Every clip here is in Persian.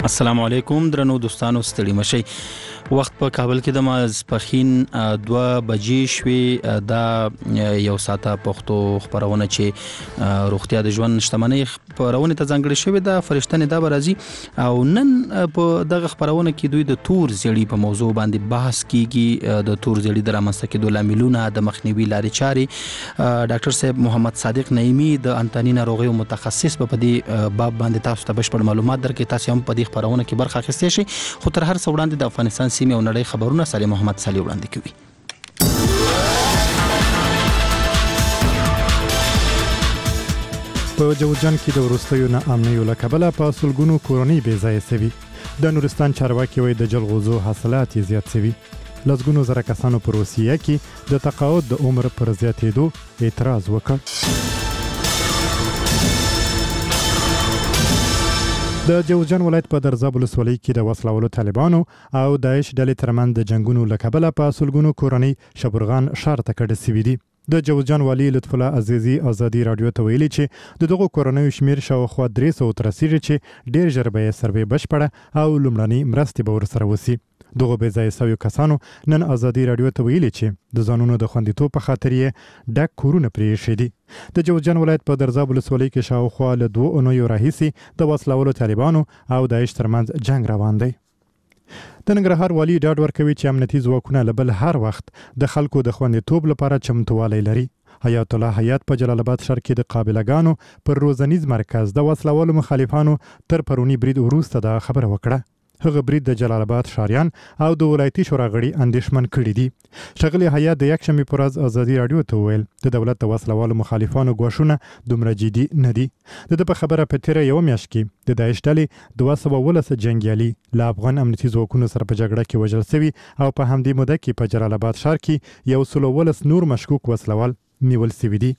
السلام علیکم درنو دوستانو ستړي مشي وخت په کابل کې د ماسپخین 2 بجې شوې دا یو ساعته پښتو خبرونه چې روغتیا د ژوند شتمنۍ خبرونه ته ځانګړې شوې ده فرشتنه دا برازي او نن په دغه خبرونه کې دوی د تور زیړی په موضوع باندې بحث کیږي د تور زیړی د رامنځته کېدو لاملونه د مخنیوي لارې چارې ډاکټر صاحب محمد صادق نعیمی د انتانی ناروغیو متخصص په دې باب باندې تاسو ته بشپړ معلومات درکې تاسو هم په دې خبرونه کې برخه اخیستئ شئ خو تر هر څه وړاندې د افغانستان سیمې او نړۍ خبرونه سالم محمد صالح وړاندې کوي په جوزجان کې د وروستیو ناامنیو له کبله په سلګونو کورنۍ بې ځایه سوي د نورستان چارواکي وایي د جلغوزو حاصلات زیات سوي لسګونو زره کسانو په روسیه کې د تقاعد د عمر پر زیاتېدو اعتراض وکړ د جوزجان ولایت په درزاب ولسوالۍ کې د وسلوالو طالبانو او داعش ډلې ترمنځ د جنگونو له کبله په سلګونو کورنۍ شبرغان ښار ته کډه سوي دي د جوزجان والي لطف الله عزیزي ازادي رادیو ته ویلي چې دغه کورنۍ شمیر شاوخوا 300 تر رسیدي چې ډیر ژر به یې سروې بشپړه او لومړنۍ مرستې به ورسره وسی دغه بې ځایه سویو کسانو نن ازادي رادیو ته ویلي چې د ځانونو د خوندیتوب په خاطر یې ډک کورونه پرې ایښي دي د جوزجان ولایت په درزاب ولسوالۍ کې شاوخوا له 2 اونیو راهیسې د وسلوالو طالبانو او داعش ترمنځ جنگ روان دی د ننګرهار والي ډاډ ورکوي چې امنیتي ځواکونه له بل هر وخت د خلکو د خوندیتوب لپاره چمتووالی لري حیات الله حیات په جلال آباد ښار کې د قابلګانو پر روزنیز مرکز د وسلوالو مخالفانو تر پرونی برید وروسته دا خبره وکړه هغه برید د جلال آباد ښاریان او د ولایتي شورا غړي اندېښمن کړي دي ښاغلي حیات د یکشنبې پر ورځ ازادي رادیو ته وویل د دولت د وسلوالو مخالفانو ګواښونه دومره جدي نه دي د ده په خبره په تېره یوه میاشت کې د داعش ډلې 219 جنګیالي له افغان امنیتي ځواکونو سره په جګړه کې وژل سوي او په همدې موده کې په جلال آباد ښار کې 119 نور مشکوک وسلوال نیول سوي دي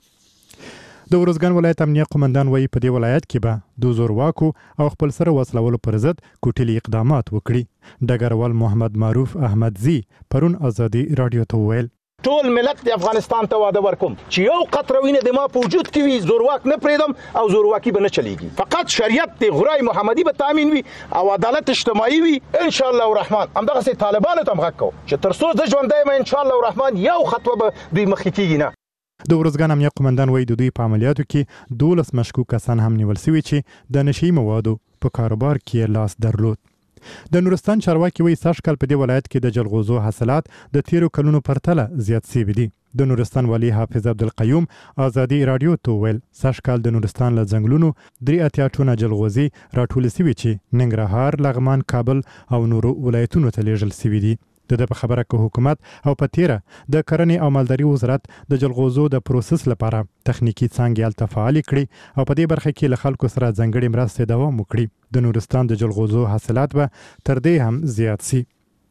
د ورزګان ولایت امنیه قومندان وایي په دې ولایت کې به د زورواکو او خپل سره وسلوالو پر ضد کوټلي اقدامات وکړي ډګروال محمد معروف احمدزي پرون ازادي رادیو ته وویل ټول ملت د افغانستان ته واده ورکوم چې یو قطره وینه د ما په وجود کې وي زورواک نه پریدم او زورواکي به نه چلیږي فقط شریعت د غرای محمدي به تامین وي او عدالت اجتماعي وي ان شاء الله الرحمن همدغه سي طالبانو ته مغکو چې تر څو د ژوندۍ ما ان شاء الله الرحمن یو خطوه به دوی مخکې کیږي نه د ورزګان امنیه قومندان وایي د دوی په عملیاتو کې 12 مشکوک کسان هم نیول سوي چې د نشي موادو په کاروبار کې لاس درلود د نورستان چارواکي وایي سږکال په دې ولایت کې د جلغوزو حاصلات د تیرو کلونو پرتله زیات سوي دي د نورستان والی حافظ عبدالقیوم ازادي رادیو ته ویل سږکال د نورستان له ځنګلونو 3 ټونه جلغوزي راټول سوي چې ننګرهار لغمان کابل او نورو ولایتونو ته لیږل سوي دي د په خبره کې حکومت او په تیره د کرنې او مالداري وزارت د جلغوزو د پروسس لپاره تخنیکی څانګې هلته فعالې کړي او په دې برخه کې له خلکو سره ځانګړې مرستې دوام وکړي د نورستان د جلغوزو حاصلات به تر دې هم زیات سي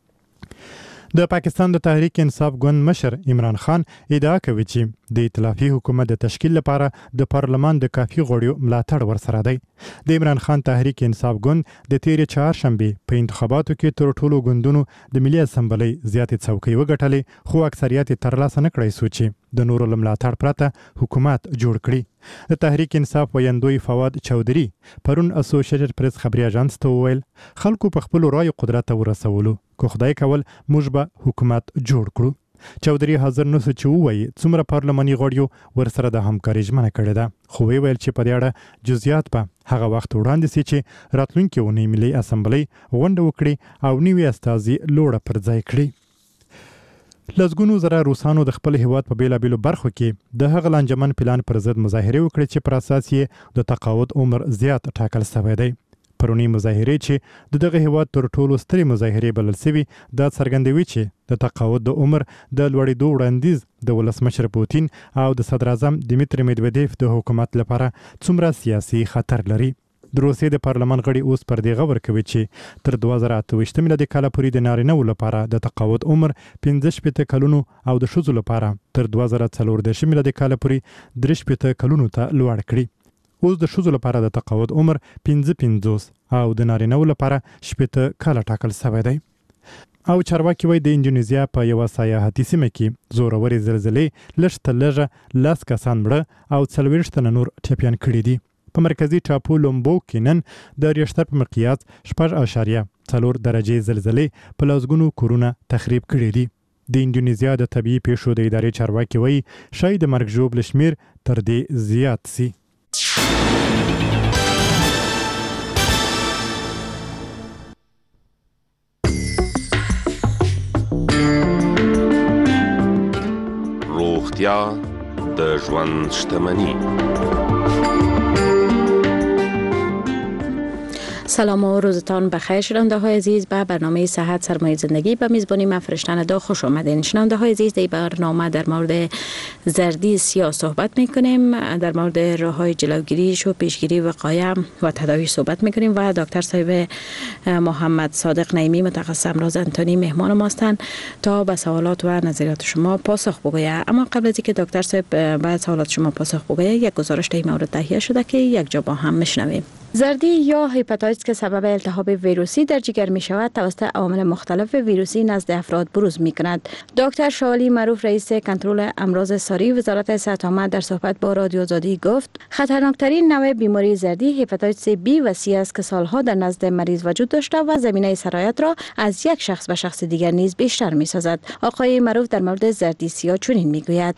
د پاکستان د تحریک انصاف ګوند مشر عمران خان ادعا کوي چې د ائتلافي حکومت د تشکیل لپاره د پارلمان د کافي غړیو ملاتړ ورسره دی د عمران خان تحریک انصاف ګوند د تیرې چهارشنبې په انتخاباتو کې تر ټولو ګوندونو د ملي اسمبلی زیاتې څوکۍ وګټلې خو اکثریت یې ترلاسه نه کړی سو چې د نورو له ملاتړ پرته حکومت جوړ کړي د تحریک انصاف ویندوی فواد چودري پرون اسوسییټډ پریس خبري اژانس ته وویل خلکو په خپل رای قدرت ورسولو کو خدای کول موږ به حکومت جوړ کړو چودري حاضر نو چې وایي څومره پارلماني غړیو ورسره د همکاري ژمنه کړې ده خو ویل چې په دې اړه جزئیات په هغه وخت وړاندې سي چې راتلونکي ونی ملي اسمبلی غونډه وکړي او نیوي استازي لوړه پر ځای کړي لسګونو زره روسانو د خپل هیواد په بیلابیلو برخو کې د هغه لانجمن پلان پر ضد مظاهره وکړي چې پر اساس یې د تقاعد عمر زیات ټاکل شوی دی پرونی مظاهره چې دغه هیواد تر ټولو سترې مظاهره بلل شوی دا څرګندوي چې د تقاعد د عمر د لوړېدو وړاندیز د ولسمشر پوتین او د صدر اعظم دیمیتری میدویدیف د حکومت لپاره څومره سیاسي خطر لري د روسیې د پارلمان غړي اوس پر دې غور کوي چې تر 2028 میلادي کال پورې د نارینه‌و لپاره د تقاعد عمر 15 کلونو او د ښځو لپاره تر 2014 میلادي کال پورې 30 کلونو ته لوړ کړي اوس د ښځو لپاره د تقاعد عمر 55 او د نارینه‌و لپاره 10 کاله ټاکل شوی دی او چارواکي وایي د انډونیزیا په یوه سیاحتي سیمه کې زورورې زلزلې لږ تر لږه 10 کسان مړه او 40 تنه نور ټپیان کړي دي په مرکزی ټاپو لومبو کې نن د ریشتر په مقیاس 4.4 درجه زلزلې په لسګونو کورونه تخریب کړي دي. د انډونیزیا د طبيعي پیښو د ادارې چارواکي وایي شاید د مرګ ژوبل شمیر تر دې زیات سي. روغتیا د ژوند شتمنی. سلام و روزتان بخیر شنونده های عزیز. به برنامه صحت سرمایه زندگی به میزبانی من فرشتن دا خوش آمدین. شنونده های عزیز، در برنامه در مورد زردی سیاه صحبت میکنیم، در مورد راه های جلوگیریش و پیشگیری وقایع و تداوی صحبت میکنیم و دکتر صاحب محمد صادق نعیمی متخصص امراض انتانی مهمان ما هستند تا به سوالات و نظریات شما پاسخ بگوید. اما قبل از اینکه دکتر صاحب به سوالات شما پاسخ بگوید، یک گزارش در این مورد تهیه شده که یک جا با هم میشنویم. زردی یا هپاتیتس که سبب التهاب ویروسی در جگر می شود توسط عوامل مختلف ویروسی نزد افراد بروز می کند. دکتر شوالی معروف رئیس کنترل امراض ساری وزارت صحت عامه در صحبت با رادیو آزادی گفت خطرناکترین نوع بیماری زردی هپاتیتس بی و سی است که سالها در نزد مریض وجود داشته و زمینه سرایت را از یک شخص به شخص دیگر نیز بیشتر می سازد. آقای معروف در مورد زردی سیاه چنین می گوید: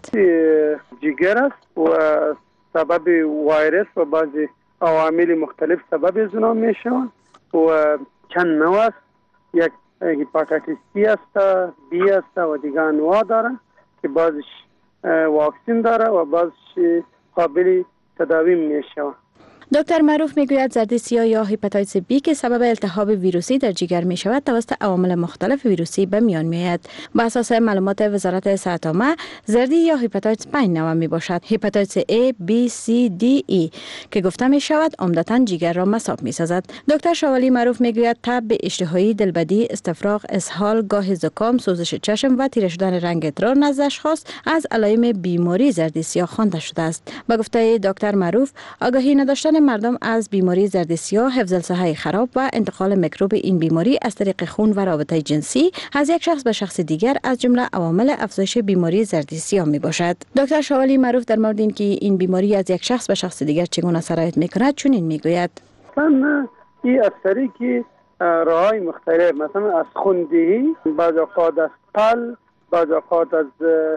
جگر است و سبب ویروس و بعضی عوامل مختلف سبب از اون می شوند و چند نوع است. یک هپاتیتس سی است، بی است و دیگه انواع داره که بعضش واکسین داره و بعضش قابل تداوی می شوند. دکتر معروف میگوید زردی سیاه یا هپاتیتس بی که سبب التهاب ویروسی در جگر می شود توسط عوامل مختلف ویروسی به میان می آید. بر اساس معلومات وزارت صحت عامه زردی یا هپاتیتس 5 نوع می باشد: هپاتیتس A, B, C, D, E که گفته می شود عمدتاً جگر را مصاب می سازد. دکتر شوالی معروف میگوید تب، اشتهایی، دلبدی، استفراغ، اسهال، گاه زکام، سوزش چشم و تیره شدن رنگ ادرار نزد اشخاص از علائم بیماری زردی سیاه خوانده شده است. به گفته دکتر معروف آگاهی نداشتن مردم از بیماری زردی سیاه، حفظ الصحه خراب و انتقال میکروب این بیماری از طریق خون و رابطه جنسی از یک شخص به شخص دیگر از جمله عوامل افزایش بیماری زردی سیاه می باشد. دکتر شوالی معروف در مورد اینکه این بیماری از یک شخص به شخص دیگر چگونه سرایت میکند چنین میگوید: این اثری که راههای مختلف مثلا از خوندهی، بعض اوقات از پل، بعض اوقات از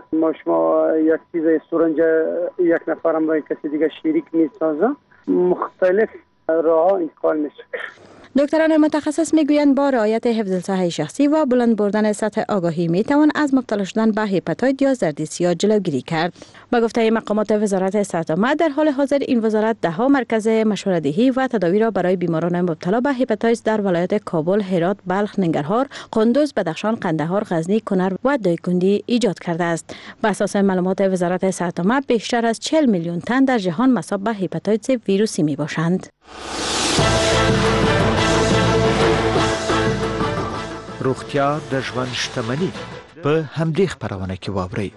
شما یک چیز سرنج یک نفرم با کسی دیگه شریک میسازه، مختلف راه انتقال میشه. دکتران متخصص میگویند با رعایت حفظ الصحه شخصی و بلند بردن سطح آگاهی میتوان از مبتلا شدن به هپاتیت یا زردی سیاه جلوگیری کرد. با گفته مقامات وزارت صحت عامه در حال حاضر این وزارت 10 مرکز مشوره‌دهی و تداوی را برای بیماران مبتلا به هپاتیت در ولایت کابل، هرات، بلخ، ننگرهار، قندوز، بدخشان، قندهار، غزنی، کنر و دایکنډي ایجاد کرده است. بر اساس معلومات وزارت صحت عامه بیشتر از 40 میلیون تن در جهان مصاب به هپاتیت ویروسی می باشند. روغتیا د ژوند شتمني په همدې خبرونه کې واورئ.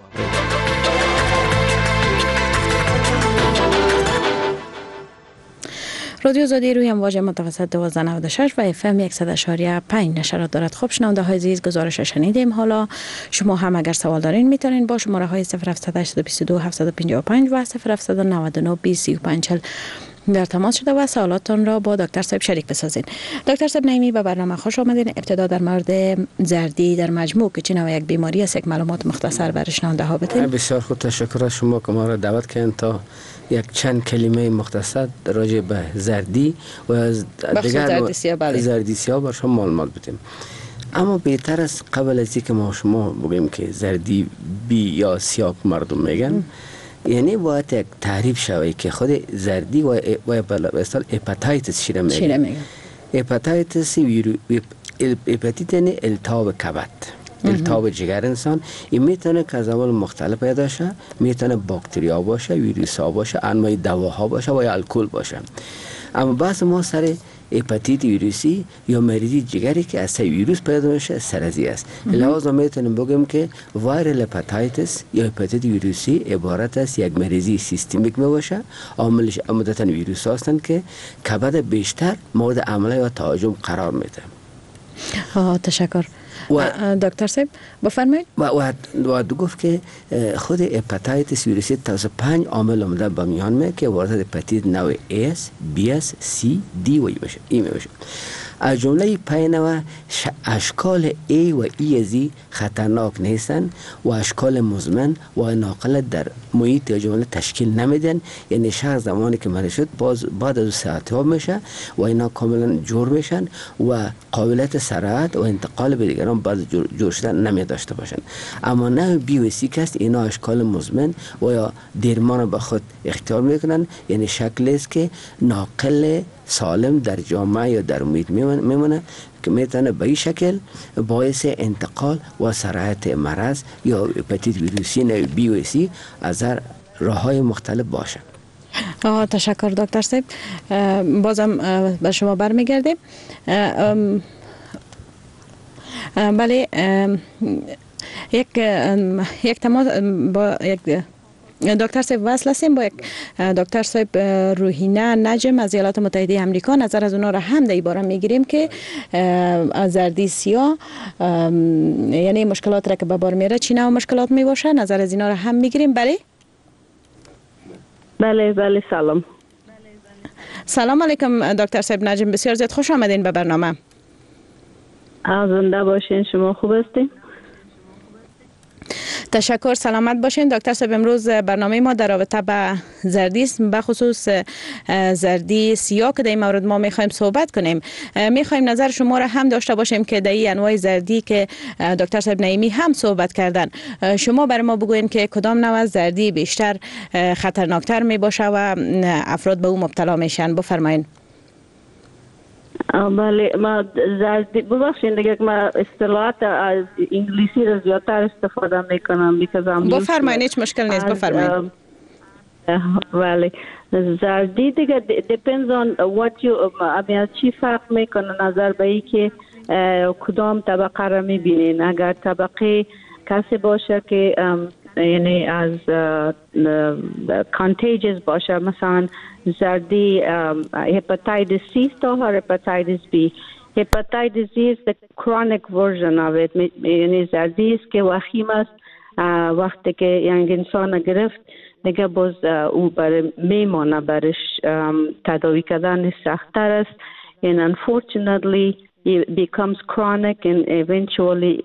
رادیو آزادی روی امواج متوسط 1296 و FM 100.5 نشرات دارد. خب شنونده های عزیز، گزارش شنیدیم. حالا شما هم اگر سوال دارین میتونین با شماره های 0722 755 و 0799 2035 در تماس شده و سوالاتتان را با دکتر صاحب شریک بسازین. دکتر صاحب نعیمی، به برنامه خوش آمدین. ابتدا در مورد زردی در مجموع که چه نوع یک بیماری است یک معلومات مختصر برای شنونده ها بدین. بسیار خوب، تشکر از شما که ما را دعوت کردین تا یک چند کلمه مختصر راجع به زردی و دیگر زردی سیاه بر شما معلومات بدیم. اما بهتر است قبل از اینکه ما شما بگیم که زردی بی یا سیاه مردم میگن، یعنی باید یک تعریف شوی که خود زردی و به اصطلاح هپاتیتس چی میگن. هپاتیتس هپاتیت یعنی التهاب کبد، التهاب جگر انسان. این میتونه که از اول مختلف پیدا شه، میتونه باکتریا باشه، ویروس ها باشه، انواع دواها باشه و یا الکل باشه. اما بحث ما سر هپاتیت ویروسی یا مریضی جگری که از ویروس پیدا میشه سرطانی است. لذا میتونیم بگیم که وایرال هپاتیتس یا هپاتیت ویروسی عبارت است یک مریضی سیستمیک باشه. عاملش عمدتاً ویروس هستند که کبد بیشتر مورد حمله یا تهاجم قرار میده. تشکر. دکتر صاحب بفرمایید. و گفت که خود هپاتیتس ویروسی توسط 5 عامل اومده به میان می که وارد هپاتیت نوع A، B، C، D و E میشه. از جمله 5 نوع اشکال A و E ازی خطرناک نیستن و اشکال مزمن و ناقل در محیط یا جمله تشکیل نمیدن. یعنی شخص زمانی که مریض شد بعد از صحتیاب میشه و اینا کاملا جور میشن و قابلیت سرعت و انتقال به دیگران بعد جور شدن نمی داشته باشن. اما نه B و C که اینا اشکال مزمن و یا درمان به خود اختیار میکنن. یعنی شکلی است که ناقل سالم در جامعه یا در محیط میمونه که میتونه به این شکل باعث انتقال و سرعت مرض یا هپاتیت ویروسی نوع B و C از راه‌های مختلف باشه. تشکر دکتر صاحب. بازم به شما برمیگردیم. بله، یک تماس با یک دکتر صاحب وصل هستیم با یک دکتر صاحب روحینه نجم از ایالات متحده آمریکا. نظر از اونا را هم در این باره میگیریم که زردی سیاه یعنی مشکلات را که به بار میاره چی نوع مشکلات میباشه. نظر از اینا را هم میگیریم. بله سلام. سلام علیکم دکتر صاحب نجم، بسیار زیاد خوش آمدین به برنامه. زنده باشین. شما خوب هستین؟ تشکر، سلامت باشین دکتر صاحب. امروز برنامه ما در رابطه با زردی است، به خصوص زردی سیاه که در این مورد ما میخوایم صحبت کنیم. میخوایم نظر شما را هم داشته باشیم که در این انواع زردی که دکتر صاحب نعیمی هم صحبت کردن، شما برای ما بگوین که کدام نوع زردی بیشتر خطرناکتر میباشه و افراد به او مبتلا میشن. بفرمایید. بله، ما زردی ببخشید دیگه ما اصطلاحات از انگلیسی را زیادتر استفاده میکنم بفرمایید. هیچ مشکل نیست، بفرمایید. بله، زردی دیگه depends on what you چی فرق میکنه نظر به ای که کدام طبقه را میبینین. اگر طبقه کسی باشه که یعنی از contagious باشه، مثلا زردی hepatitis C و hepatitis B. Hepatitis C is the chronic version of it. یعنی زردی است که وخیم است. وقتی که یک انسان گرفت دیگه باز او برای میمانه، برش تداوی کردن سخت‌تر است. And unfortunately it becomes chronic and eventually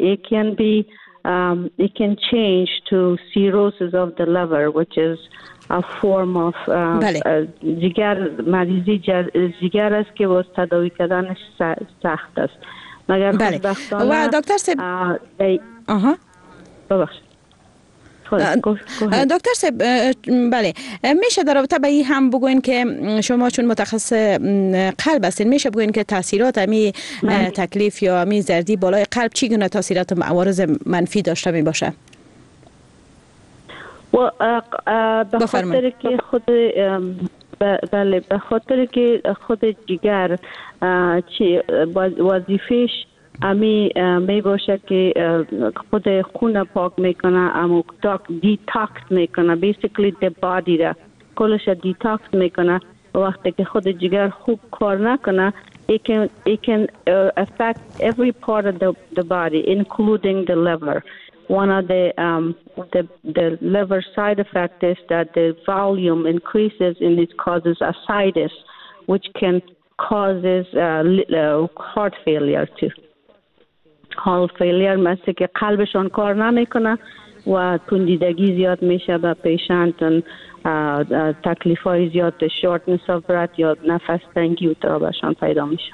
it can change to cirrhosis of the liver, which is a form of مریضی جگر است که باز تداوی کردن سخت است. مگر و دکتر صاحب ببخشید دکتر صاحب، بله میشه در رابطه با این هم بگوین که شما چون متخصص قلب هستین میشه بگوین که تاثیرات امی تکلیف یا امی زردی بالای قلب چی گونه تاثیرات و عوارض منفی داشته می باشه؟ به خاطر که خاطر که خود جگر وظیفش امی می باشه که خود خون پاک میکنه، اما دیتاکس میکنه، بیسیکلی the body را کلش دیتاکس میکنه. وقتی که خود جگر خوب کار نکنه it can affect every part of the body including the liver. One of the liver side effect is that the volume increases and it causes ascites, which can causes heart failure too. Heart failure مثل که قلبشان کار نمیکنه و تندیدگی زیاد میشه به پیشنت، تکلیف های زیاد، شورتنس آف برث یا نفس تنگی و ترابشان پیدا میشه.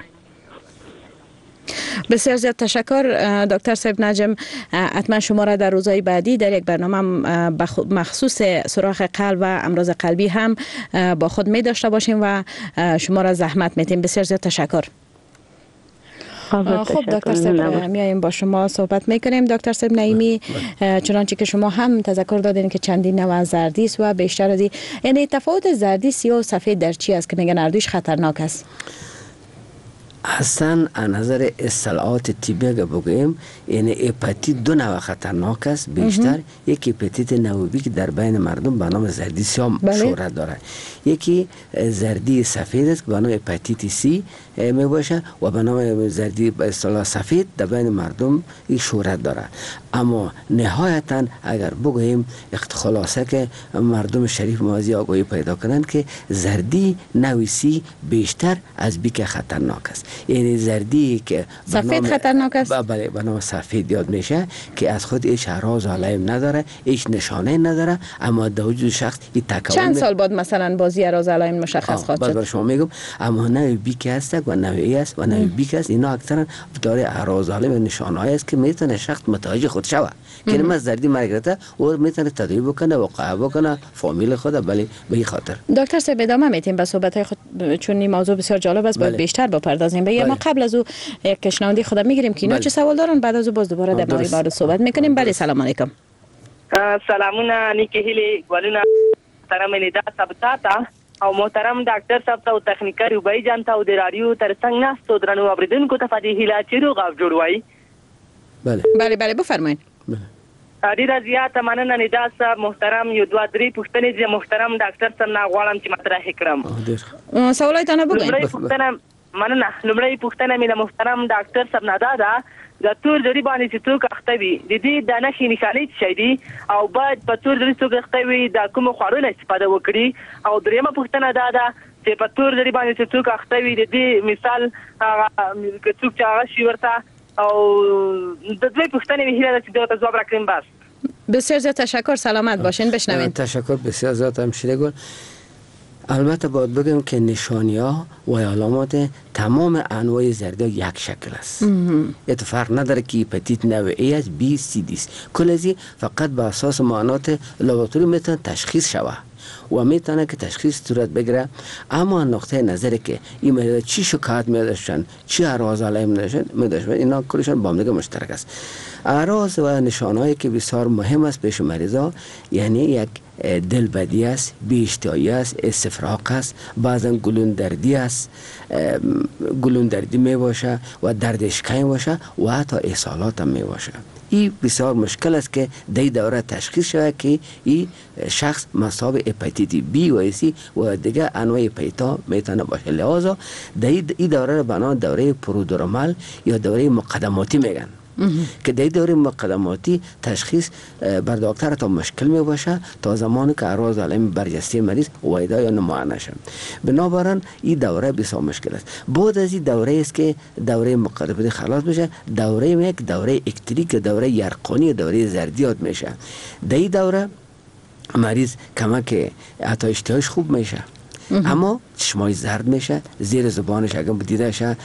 بسیار زیاد تشکر دکتر صاحب نجم. حتما شما را در روزهای بعدی در یک برنامه مخصوص سوراخ قلب و امراض قلبی هم با خود می داشته باشیم و شما را زحمت میتیم. بسیار زیاد تشکر. خب دکتر صاحب میایم با شما صحبت میکنیم. دکتر صاحب نعیمی، چنانچه که شما هم تذکر دادین که چندین نوع زردی است و بیشتر از یعنی تفاوت زردی سیاه و سفید در چی است که میگن اردوش خطرناک است؟ اصلا از نظر اصطلاحات طبی اگه بگوییم یعنی هپاتیت دو نوع خطرناک است بیشتر. یکی هپاتیت نوع بی که در بین مردم به نام زردی سیاه شهرت داره، یکی زردی سفید است که به نام هپاتیت سی می باشه و به نام زردی به اصطلاح سفید در بین مردم این شهرت داره. اما نهایتا اگر بگوییم خلاصه که مردم شریف موازی آگاهی پیدا کنند که زردی نوع سی بیشتر از بیک خطرناک است. یعنی زردی که سفید خطرناک است، بله به نام سفید یاد میشه که از خود هیچ اعراض علائم نداره، هیچ نشانه نداره، اما در وجود شخص این تکون. چند سال بعد مثلا بازی اعراض علائم مشخص خواهد شد؟ بعد شما میگم اما نوع بیک است و نوع ای است و نوع بیک است، اینا اکثرا داره اعراض علائم و نشانه‌ای است که میتونه شخص متوجه خود شود که من زردی مرگ گرفته و میتونه تداوی بکنه و قهوه بکنه فامیل خود. بله به این خاطر دکتر صاحب ادامه میتیم به صحبت خود چون این موضوع بسیار جالب است. باید بیشتر بپردازیم به ما. قبل از او یک شنونده خودم میگیریم که اینا چه سوال دارن، بعد از او باز دوباره در مورد بعد صحبت میکنیم. بله سلام علیکم. سلامونه نیکی هیلی ګلونه محترم لیدا سبتا او محترم ډاکټر صاحب ته او تخنیکر وبای جان ته او د رادیو ترڅنګ ناستو درنو اوریدونکو ته فدی هیله چیرو غو جوړوي. بله بفرمایئ. ډیره زیاته مننه لیدا صاحب محترم. یو دوه درې پوښتنې چې محترم ډاکټر صاحب نه غواړم چې مطرح کړم. سوالات نه بګوئ. مننه. لومړی پوښتنه مې د محترم ډاکټر صاحب نه ده د تور جړی باندې چې څوک اخته وي د دې د نښې نښانې څه دي او باید په تور جړی څوک اخته وي د کوم خوړو نه استفاده وکړي. او دریمه پوښتنه ده چې په تور جړی باندې چې څوک اخته وي د دې مثال که څوک چې هغه شي ورته او د دوی پوښتنې مې هیله ده چې دوی ته ځواب راکړم. بس بسیار زیاد تشکر. سلامت باشین. بشنوین. تشکر بسیار زیاد همشیره گل. البته باید بگم که نشانی ها و علامات تمام انواع زردی ها یک شکل است. یه فرق نداره که هپاتیت نوع ای است، بی، سی، دی است. کل از فقط به اساس معاینات لابراتوری میتونه تشخیص شود و میتونه که تشخیص صورت بگیره. اما نقطه نظری که این مریض چی شکایت میداشتن، چی اعراض علائم میداشتن، اینا کلشون با هم دیگه مشترک است. اعراض و نشانهایی که بسیار مهم است پیش مریضا یعنی یک دلبدی است، بی‌اشتهایی است، استفراغ است، بعضا گلون دردی است، گلون دردی می باشه و درد اشکهی باشه و حتی اسهالات هم می باشه. این بسیار مشکل است که در دوره تشخیص شود که این شخص مصاب هپاتیت بی و سی و دیگه انواع هپاتیت میتونه باشه. لذا در این دوره را به نام دوره پرودرمال یا دوره مقدماتی میگن که در دوره مقدماتی تشخیص بر دکتر تا مشکل می باشه تا زمانی که اعراض علائم برجسته مریض وایدا یا نمایان شه. بنابراین این دوره بسیار مشکل است. بعد از این دوره است که دوره مقدماتی خلاص بشه، دوره یک دوره اکتریک، دوره یرقانی، دوره زردیات میشه. در این دوره مریض کمک حتی اشتهاش خوب میشه اما چشمای زرد میشه، زیر زبانش اگر دیده شه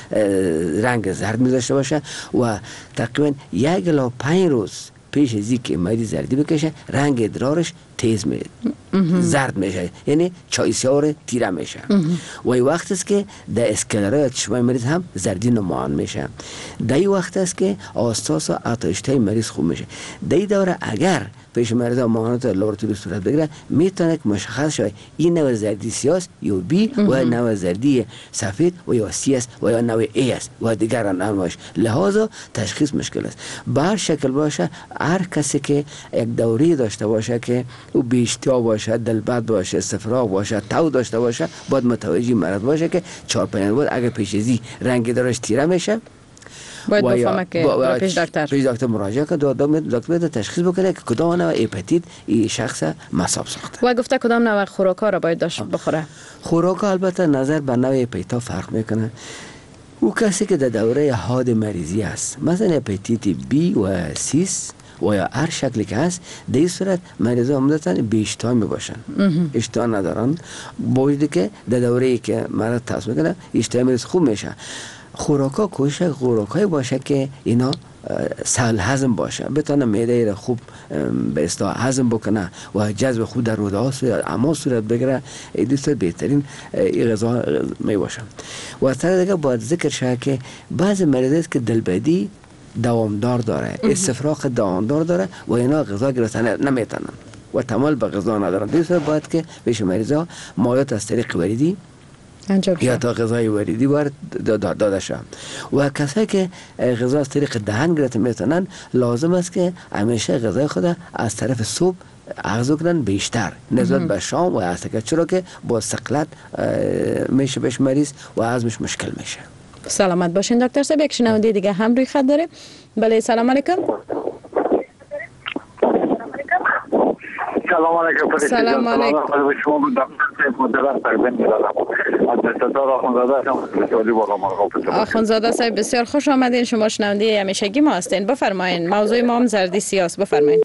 رنگ زرد میذاشته باشه و تقریبا 1 الی 5 روز پیش از اینکه مریض زردی بکشه رنگ ادرارش تیز میشه، زرد میشه، یعنی چای سیاه تیره میشه و این وقت است که در اسکلرای چشمای مریض هم زردی نمایان میشه. در این وقت است که آستاس و اشتهای مریض خوب میشه. در این دوره اگر پیش مریض معاینات لابراتوری صورت بگیره میتونه که مشخص شود این نوع زردی سیاه است یا بی و نوع زردی سفید و یا سی است و یا نوع ای است و دیگر انواعش. لحاظا تشخیص مشکل است. به هر شکل باشه هر کسی که یک دوره داشته باشه که او بی‌اشتها باشه، دلبد باشه، استفراغ باشه، تو داشته باشه باید متوجه مرض باشه که 4-5 روز اگر پیش ازی رنگ دارش تیره میشه باید بفهمه که پیش دکتر مراجعه کنه. دکتر تشخیص بکنه که کدام نوع هپاتیت این شخص مصاب ساخته و گفته کدام نوع خوراک‌ها را باید داشت بخوره. خوراک البته نظر به نوع هپاتیت فرق میکنه. او کسی که در دوره حاد مریضی است مثلا هپاتیت بی و سیس و یا هر شکلی که هست در این صورت مریضا عمدتاً بی‌اشتها می باشن، اشتها ندارن، باید که در دوره‌ای که مرض تاثیر میکنه اشتها مریض خوب میشه. خوراکا کوشش خوراکای باشه که اینا سهل هضم باشه، بتونه معده را خوب به اصطلاح هضم بکنه و جذب خود در روده ها اما صورت بگیره. این صورت بهترین غذا می باشه. و از طرف دیگه باید ذکر شد که بعض مریض که دلبدی دوامدار داره، استفراغ دوامدار داره و اینا غذا گرفتن نمیتونن و تمایل به غذا ندارن. این صورت باید که پیش مریضا مایعات از طریق وریدی یا تا غذای وریدی وارد داده شود. و کسایی که غذا از طریق دهن گرفته میتونن لازم است که همیشه غذای خود از طرف صبح اخذ کنن بیشتر نسبت به شام و عصر، چرا که با ثقلت میشه بهش مریض و هضمش مشکل میشه. سلامت باشین دکتر صاحب. یک شنونده دیگه هم روی خط داره. بله سلام علیکم. سلام علیکم. سلام علیکم. شما آخوندزاده صاحب بسیار خوش آمدین. شما شنونده همیشگی ما هستین. بفرمایین. موضوع ما هم زردی سیاست. بفرمایین.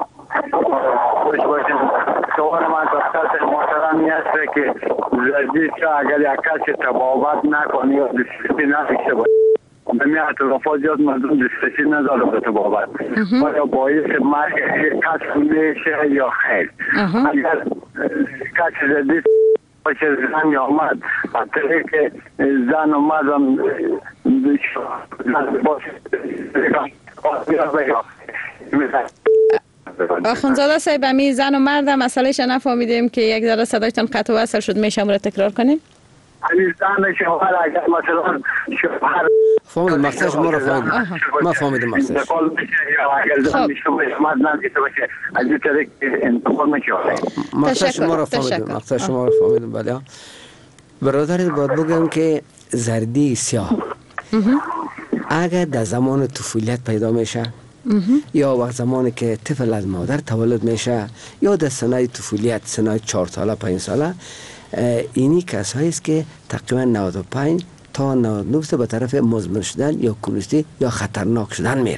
سوال من دکتر محترمی است که زردی اگر یک کسی تبابت نکنه یا دیسپلین نداشته باشه، به اطرافات زیاد مردم دیسپلین نداره به تبابت، آیا باعث مرگ کسی میشه یا خیر؟ اگر کسی زردی باشه زن یا مرد، حتی که زن و مردم آخوندزاده صاحب امی زن و مرد مسئلهش نفهمیدیم که یک ذره صدایتان قطع و وصل شد. میشه امور تکرار کنیم؟ زن شوهر اگر مثلا شوهر فهمید مقصد شما رو فهمید. ما فهمیدیم مقصد اگر زن میشه مرد نمیشه باشه از این طریق انتقال میشه. مقصد شما رو فهمیدیم. مقصد شما رو فهمیدیم. بله برادر باید بگم که زردی سیاه اگر در زمان طفولیت پیدا میشه یا وقت زمانی که طفل از مادر تولد میشه یا در سنای طفولیت سنای 4 ساله 5 ساله، اینی کسایی است که تقریبا 95 تا 99% به طرف مزمن شدن یا کرونیستی یا خطرناک شدن میره.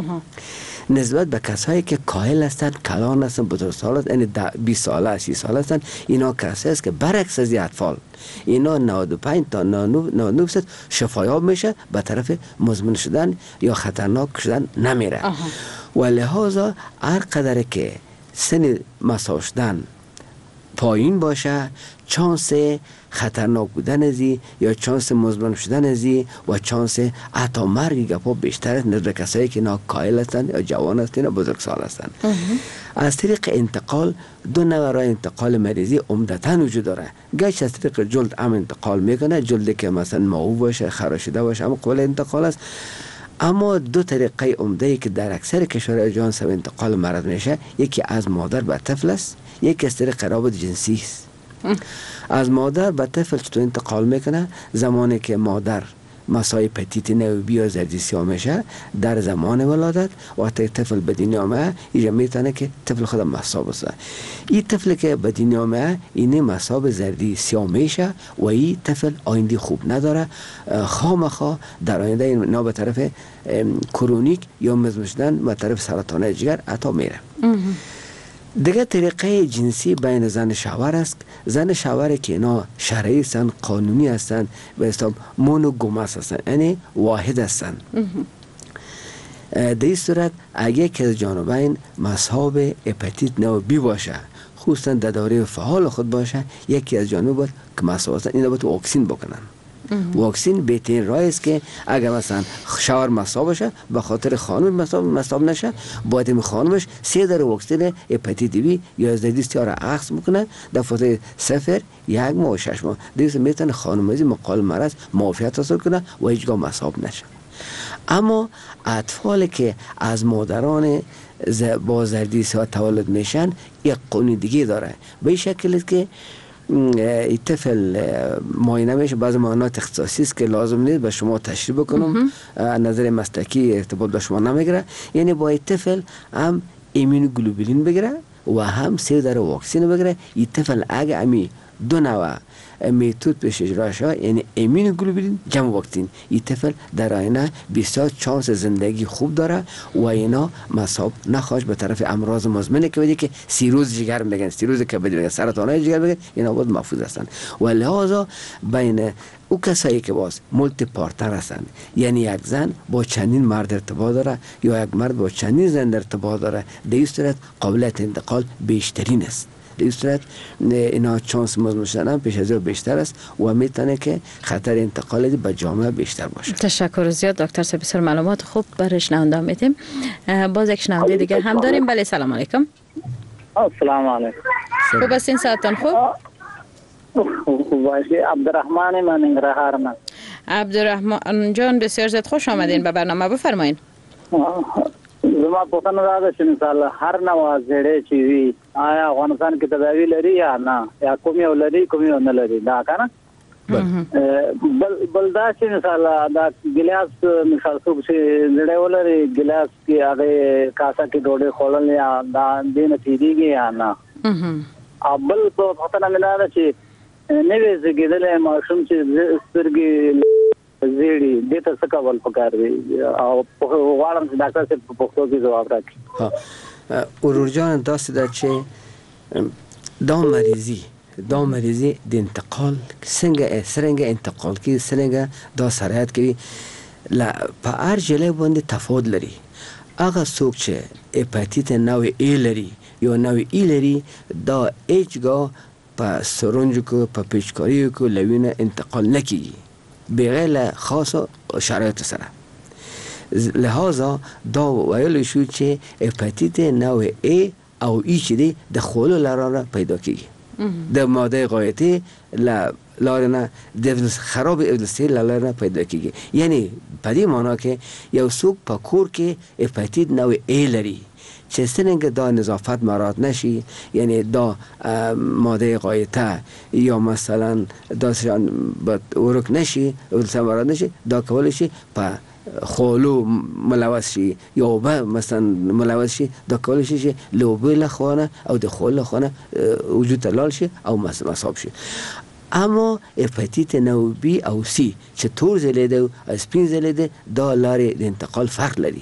نسبت به کسایی که کاهل هستند، کلان هستند، بزرگسال هستند، یعنی 20 ساله 30 ساله هستند، اینا کسایی است که برعکس از اطفال اینا 95 تا 99% شفایاب میشه، به طرف مزمن شدن یا خطرناک شدن نمیره. و لحاظا هر قدر که سن مساو شدن پایین باشه، چانس خطرناک بودن ازی یا چانس مزمن شدن ازی و چانس حتی مرگ گپا بیشتر است نسبت کسایی که کائل هستند یا جوان هستند یا بزرگسال هستند. از طریق انتقال دو نوع راه انتقال مریضی عمدتاً وجود داره. گاهی از طریق جلد هم انتقال میکنه، جلدی که مثلا معوج باشه، خراشیده باشه، هم قابل انتقال است. اما دو طریقه عمده که در اکثر کشورهای جهان سبب انتقال مرض میشه، یکی از مادر به طفل است، یکی از طریق روابط جنسی است. از مادر به طفل چطور انتقال میکنه؟ زمانی که مادر مسای پتیت نوبی یا زردی سیاه میشه در زمان ولادت، وقتی طفل به دنیا آمده اینجا میتونه که طفل خود مصاب است. این طفل که به دنیا آمده این مصاب زردی سیاه میشه و این طفل آینده خوب نداره، خامخا در آینده اینا به طرف کرونیک یا مزمن شدن به طرف سرطان جگر عطا میره. دیگه طریقه جنسی بین زن شوهر است. زن شوهر که اینا شرعی هستند، قانونی هستند، به حساب مونوگامس هستند، یعنی واحد هستند. در این صورت اگه که از جانبین مصاب هپاتیت نوع بی باشه، خصوصا در دوره فعال خود باشه، یکی از جانب باید که مصاب هستند اینا باید واکسین بکنن. واکسین بهترین راه است که اگر مثلا شوهر مصاب باشه به خاطر خانم مصاب نشه، باید این خانمش 3 دره واکسن هپاتیت بی یا زردی سیاه را اخذ میکنه در فاصله 0 1 ماه و 6 ماه. دیگه میتونه خانم از مقابل مرض معافیت حاصل کنه و هیچگاه مصاب نشه. اما اطفالی که از مادران با زردی سیاه تولد میشن یک قانون دیگه داره، به این شکل است که این طفل معاینه میشه. بعضی معاینات اختصاصی است که لازم نیست به شما تشریح بکنم، نظر مسلکی ارتباط با شما نمیگیره. یعنی با این طفل هم ایمونوگلوبولین بگیره و هم 3 دره واکسین بگیره. این طفل اگه امی دو نوع میتود پیش اجرا شد، یعنی ایمونوگلوبولین جمع واکسین، این طفل در آینده بسیار چانس زندگی خوب داره و اینا مصاب نخواهش به طرف امراض مزمن که سیروز جگر میگن، سیروز کبدی میگن، سرطان جگر میگن، اینا بود محفوظ هستند. و لحاظا بین او کسایی که باز مولتی پارتنر هستند، یعنی یک زن با چندین مرد ارتباط داره یا یک مرد با چندین زن ارتباط داره، در این صورت قابلیت انتقال بیشترین است. در این صورت اینا چانس مزمن شدن پیش از بیشتر است و میتونه که خطر انتقال به جامعه بیشتر باشه. تشکر زیاد دکتر صاحب، بسیار معلومات خوب برای شنونده میدیم. باز یک شنونده دیگه هم داریم. بله سلام علیکم. السلام علیکم. خوب هستین؟ ساعتان خوب؟ باشه. عبدالرحمن من ننگرهار نه. عبدالرحمن جان بسیار زیاد خوش آمدین به برنامه، بفرمایید. زما پوښتنه دا ده چې مثال هر نوع زړې چې وي آیا افغانستان کې تداوی لري یا نه، یا کوم یو لري کوم یو نه لري، دا کنه بل دا چې مثال دا ګلاس مثال څوک چې زړې ولري ګلاس کې هغه کاسه کې ډوډۍ خوړل یا دا دینه تیریږي یا نه. بل پوښتنه مې دا ده چې نوې زګیدلې ماشوم چې سترګې زیړي دې ته څه کول پکار دی او غواړم چې ډاکټر صاحب په پښتو کې ځواب راکړي. ورور جان داسې ده چې دا مریضي د انتقال څنګه انتقال کوي، څنګه دا سرایت کوي، په هر جلې باندې تفاوت لري. هغه څوک چې هپاتیت نوع ای لري یا نوع ای لري دا هیڅ په سرنج کو په پیچکاری کو لوینه انتقال نکیږي بغیر له خاصه شرایط سره. لہذا دا ویل شو چې هپاتیت نوع ای او ای چې دی د خولو لاره پیدا کیږي د ماده غایطی لارنه د خراب ابلستی لارنه پیدا کیږي. یعنی په دې معنا کې یو څوک په کور کې هپاتیت نوع ای لري چې څنګه دا نظافت مراعات نشي، یعنی دا ماده غایطه یا مثلا دا ورک نشي ولته مراعات نشي، دا کول شي په خولو ملوث شي یا اوبه مثلا ملوث شي، دا کول شي چې لوبه لخوانه او د خول لخوانه وجود تلال شي او مصاب شي. اما هپاتیت نوع بی او سی چې تور زلیده او سپین زلیده دا لارې د انتقال فرق لري.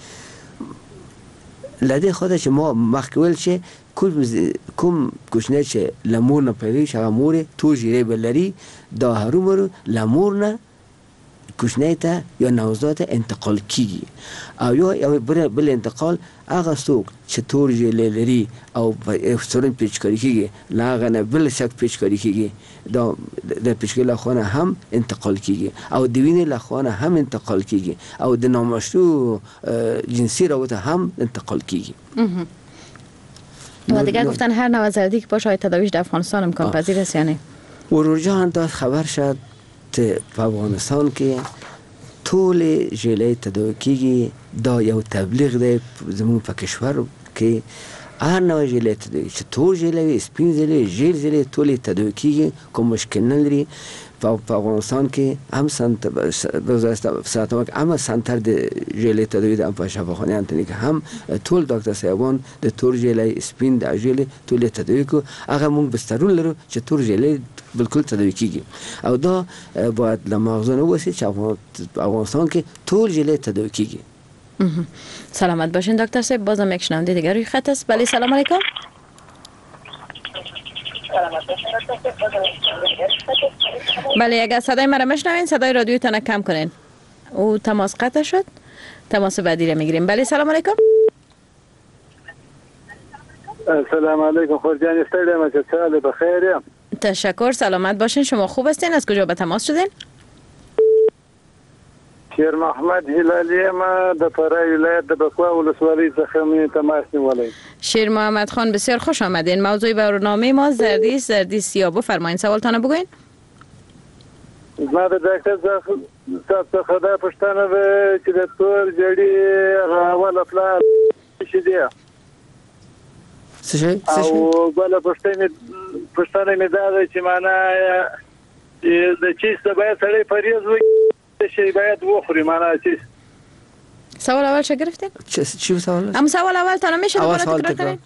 لده خود چې ما مخکول چې کوم کوشنه چې لمور نه پیدا شي هغه مور تو جیره بلري دا هرومرو لمور نه کوشنه ته یا نوزاد انتقال کیږي او یا بل انتقال هغه څوک چې تور جیله لري او سرن پیچکاری کیږي لاغه نه بل شک پیچکاری کیږي دا د پیچکاری خونه هم انتقال کیږي او د وینې لخوانه هم انتقال کیږي او د نامشروع جنسی رابطه هم انتقال کیږي. و دیگه گفتن هر نوع زردی که باشه تداویش در افغانستان امکان پذیر است یعنی ورور جان دا خبر شد په افغانستان کې ټول ژلې تداوی کیږي. دا یو تبلیغ دی زموږ په کشور کې هر نوع ژلې تداوی چې تور ژلې سپین ژلې ژیل ژلې ټول تداوی کیږي، کوم مشکل نه لري. په افغانستان کې هم هم سنتر د ژلې تداوی د په شفاخانه انتنی کې هم ټول ډاکټر صاحبان د تور ژلې سپین د ژلې ټول تداوی کو هغه موږ بسترون لرو چې تور ژلې بالکل تداوی کیږي او دا باید لمغزونه وسی چې افغانستان کې ټول ژلې تداوی کیږي. سلامت باشین دکتر صاحب. بازم یک شنونده دیگر روی خط است. بله سلام علیکم. بله اگر صدای مرا میشنوین صدای رادیوتان کم کنین. او تماس قطع شد. تماس بعدی را میگیریم. بله سلام علیکم. سلام علیکم خورجان استادم که سال بخیر. تشکر. سلامت باشین. شما خوب هستین؟ از کجا به تماس شدین؟ شیر محمد هلالی ما د فرای ولایت د بکوا ولسوالی څخه می تماس نیولای. شیر محمد خان بسیار خوش آمدین. موضوع برنامه ما زردی سیاه. بفرمایید سوالتان بگوین. ما د ډاکټر څخه خدای پښتنه چې د تور جړی راول افلا شي دی. څه او بل پښتنه می دا چې معنا د چیز ته باید سړی فریض وکړي شي باید وخوري معنا چیز. سوال اول چه گرفتین؟ چی سوال؟ اما سوال اول تا نمیشه دوباره تکرار کنین؟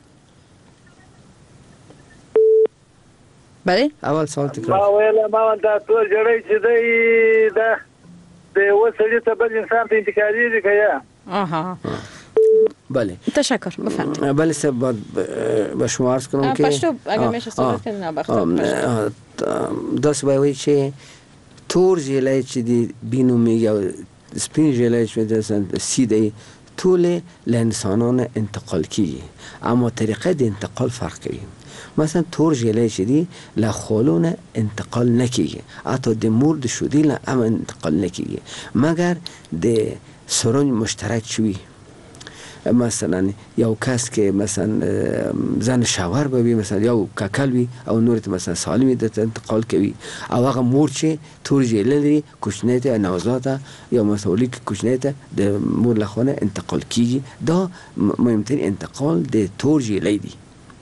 بله؟ اول سوال تکرار. ما ویل ما دا تور جړی چې دی دا د وسړي ته بل انسان ته انتقالي دي که یا؟ آها. بله. تشکر بفرمایید. بله سب با شما عرض کنم که پشتو اگر میشه صحبت کنین نباختم. داست باید چه تور جلای چې دی بینو میگه سپین جلای چې دی سیده طول لانسانان انتقال کیږي اما طریقه د انتقال فرق کوي. مثلا تور جلای چې دی لخولون انتقال نکیږي حتی د مور د شودی له انتقال نکیږي مگر د سرنج مشترک شوی مثلا یو کس که مثلا زن شاور بوي مثلا یو ککل وي او نور ته مثلا سالمي د انتقال کوي او هغه مور چې تور جیل لري کوچنی ته نوزاده یا مسؤلی که کوچنی ته د مور لخوا انتقال کیږي دا مهمترین انتقال د تور جیل دی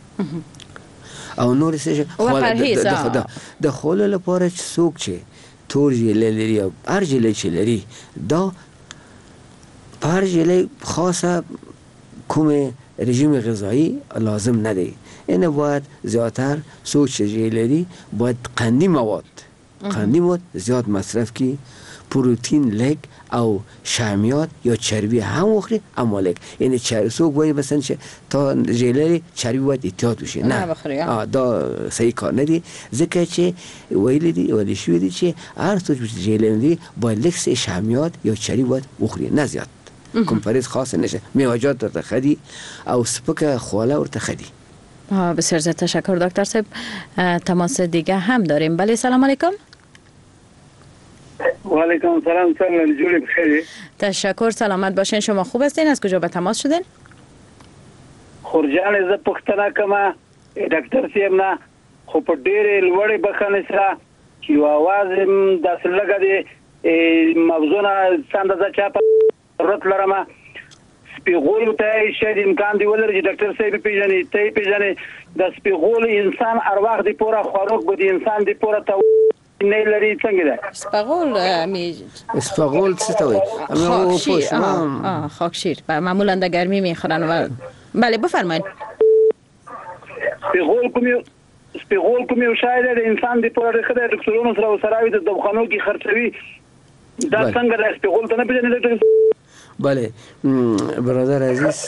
او نور څه د خول لپاره څوک چې تور جیل لري او هر جیل چې لري دا پر جیل خاصه کوم رژیم غذایی لازم ندهی. این باید زیادتر سوچ جیلری باید قندی مواد زیاد مصرف کی، پروتین لگ او شحمیات یا چربی هم وخوری اما لگ. یعنی سوک باید مثلا تا جیلری چربی باید احتیاط بشه نه دا صحیح کار ندی ذکر چه ویلی شویدی چه هر سوچ بشه جیلری باید لکس شحمیات یا چربی باید وخوری نه زیاد کنفرانس خاص نشه میوجات در تخدی او سپک خواله ورته خدی. بسیار زیاد تشکر دکتر صاحب. تماس دیگه هم داریم. بله سلام علیکم. و علیکم سلام. سلام جوری بخیر. تشکر سلامت باشین. شما خوب هستین؟ از کجا به تماس شدین؟ خورجان ز پښتنه کما ډاکټر صاحب نه خو په ډېر لوړې بخنه سره چې आवाज د سلګه دی موضوعنا څنګه چا رات لرمه سپیغول ته شاید امکان دی ولر چې ډاکټر صاحب پیژنې ته پیژنې د سپیغول انسان ارواح دی پورا خوراک بده انسان دی پورا ته نه لري څنګه ده سپیغول څه ته وایي؟ خاکشیر معمولا در گرمی میخورن و بله بفرمایید. سپیغول کوم شاید د انسان دی پورا رخه دکتورونو سره وسراوي د دواخانو کې خرڅوي دا څنګه د سپیغول ته نه پیژنې؟ بله برادر عزیز،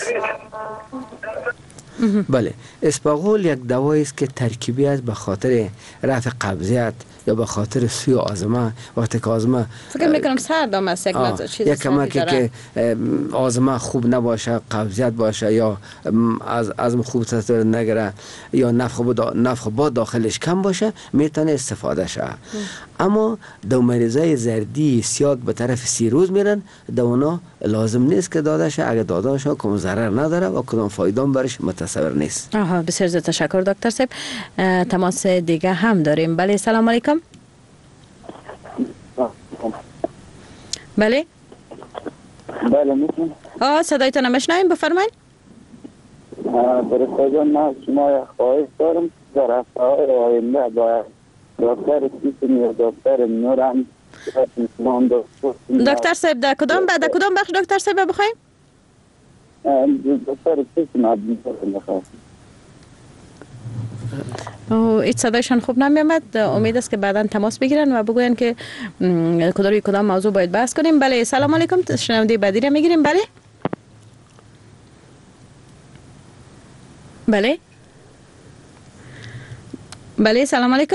بله اسپاغول یک دوایی است که ترکیبی است به خاطر رفع قبضیت یا به خاطر سوی آزمه. وقتی که آزمه فکر میکنم سردم است یک کمکی که آزمه خوب نباشه، قبضیت باشه یا آزمه خوب تصویر نگره یا نفخ باد داخلش کم باشه میتونه استفاده شه. اما دو مریضای زردی سیاه به طرف سیروز میرن دونا لازم نیست که داده شه. اگه داده شه کم ضرر نداره و کدام فایده برش متصور نیست. بسیار زیاد تشکر دکتر صاحب. تماس دیگه هم داریم. بله سلام علیکم. بله میتونم صدایتان نمیشنویم بفرمایید. برای من شما خواهش دارم در هفته های آینده باید دکتر سیستم یا دکتر نورم دکتر صاحب در کدام بخش دکتر صاحب بخوایم؟ دکتر سیستم بخوایم. ایت صدایشان خوب نمیامد. امید است که بعدا تماس بگیرن و بگوین که کدام موضوع باید بحث کنیم. بله سلام علیکم. شنونده بعدی را میگیریم. بله بله سلام علیکم.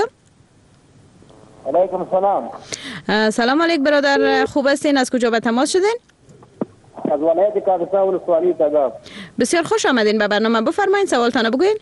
علیکم سلام. سلام علیکم برادر، خوب هستین؟ از کجا به تماس شدین؟ از ولایت کابسا ولسوالی تگاف. بسیار خوش آمدین به برنامه. بفرمایید سوالتان بگوین.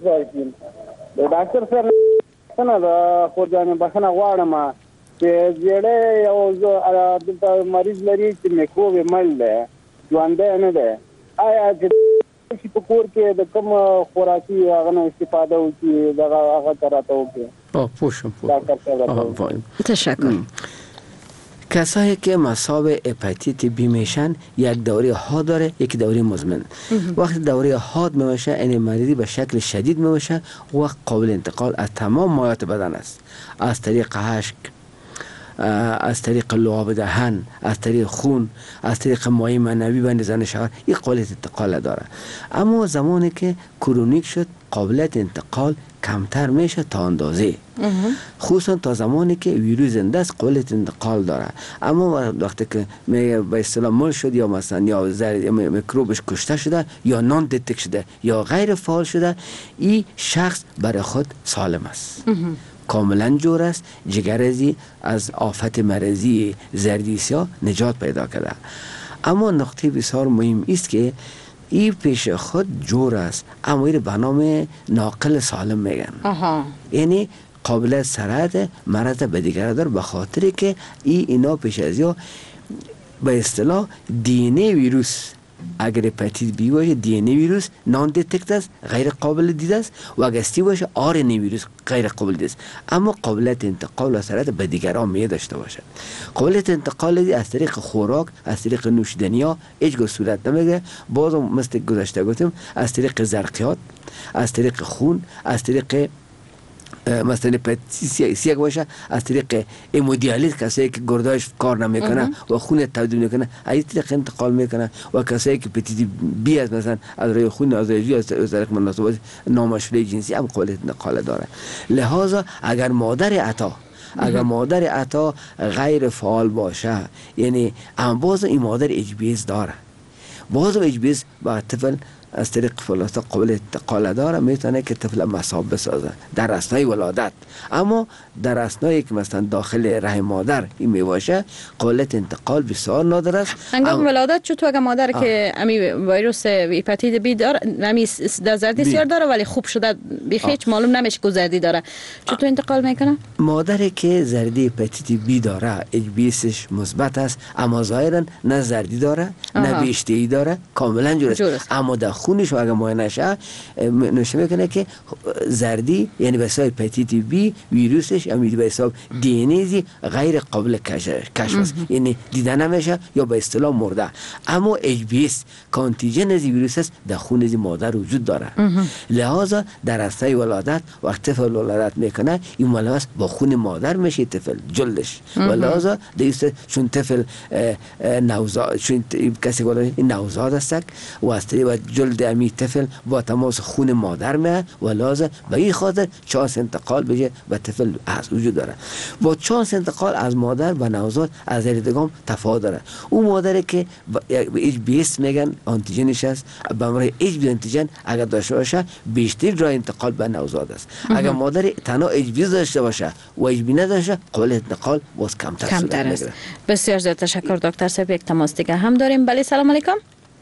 ډاکټر صاحب څنګه د خورجان بخنه غواړم چې زیړې یو مریض لري چې میکروب مل ده ژوند نه ده آیا چې په کور کې د کوم خوراکي هغه نه استفاده وکړي دغه هغه تراته وکړي؟ پوشم تشکر. کسایی که مصاب هپاتیت بی میشن یک دوره حاد داره، یک دوره مزمن. وقتی دوره حاد میشه این مریضی به شکل شدید میشه و قابل انتقال از تمام مایات بدن است، از طریق اشک، از طریق لعاب دهن، از طریق خون، از طریق مایع منوی و زن شوهر. این قابلیت انتقال داره. اما زمانی که کرونیک شد قابلیت انتقال کمتر میشه تا اندازه، خصوصا تا زمانی که ویروس زنده است قابلیت انتقال داره. اما وقتی که به اصطلاح مل شد یا مثلا یا میکروبش کشته شده یا نان دیتک شده یا غیر فعال شده، این شخص برای خود سالم است، کاملا جور است، جگرزی از آفت مرضی زردی سیاه نجات پیدا کرده. اما نقطه بسیار مهم است که این پیش خود جور است اما این به نام ناقل سالم میگن. یعنی قابل سرعت مرض به دیگر دار به خاطر که اینا پیش از یا به اصطلاح دینه ویروس اگر هپاتیت بی باشه دی ان ای ویروس نان دیتکت است، غیر قابل دید است، و اگر سی باشه آر ان ای ویروس غیر قابل دید است، اما قابلیت انتقال و سرایت به دیگران می داشته باشد. قابلیت انتقال از طریق خوراک، از طریق نوشیدنی ها هیچ گونه صورت نمیگیره. باز مثل گذشته گفتم از طریق زرقیات، از طریق خون، از طریق مثلا هپاتیت سی باشه از طریق همودیالیز، کسایی که گرده‌اش کار نمیکنه و خون تبدیل میکنه از طریق انتقال میکنه، و کسایی که هپاتیت بی از مثلا از روی خون، از روی از طریق مناسبات نامشروع جنسی هم قابلیت انتقال داره. لذا اگر مادر عطا غیر فعال باشه، یعنی باز این مادر اچ بی اس داره، باز اچ بی اس با طفل از طریق فلاسفه قابل انتقال داره، میتونه که طفل مصاب بسازه در اثنای ولادت. اما در اثنایی که مثلا داخل رحم مادر این میباشه قابلیت انتقال بسیار نادر است. هنگام ولادت چطور اگر مادر که امی ویروس هپاتیت بی داره، امی زردی سیار داره ولی خوب شده هیچ معلوم نمیشه که زردی داره، چطور انتقال میکنه؟ مادری که زردی هپاتیت بی داره اچ بی اسش مثبت است، اما ظاهرا نه زردی داره نه بیشتری داره، کاملا جور است. اما در خونش اگر معاینه نشه میکنه که زردی یعنی به حساب هپاتیت بی ویروسش امی به حساب دی ان ای غیر قابل کشف است، یعنی دیده نمیشه یا به اصطلاح مرده. اما اچ بی اس کانتیجن از ویروس است در خون از مادر وجود داره. لذا در اثنای ولادت وقت طفل ولادت میکنه این ملوث با خون مادر میشه طفل جلدش، و لذا دیگه چون طفل نوزاد، چون کسی ولادت نوزاد است و از طریق جلد امی طفل با تماس خون مادر میاد، و لازم به این خاطر چانس انتقال بشه به طفل از وجود داره. با چانس انتقال از مادر به نوزاد از دیدگام تفاوت داره. اون مادری که اچ بی اس میگن آنتیژنش است، به امر اچ بی آنتیژن اگر داشته باشه بیشتر راه انتقال به نوزاد است. اگر مادر تنها اچ بی داشته باشه و اچ بی نداشته قابلیت انتقال باز کمتر است. بسیار زیاد تشکر دکتر صاحب. یک تماس دیگه هم داریم. بله سلام علیکم.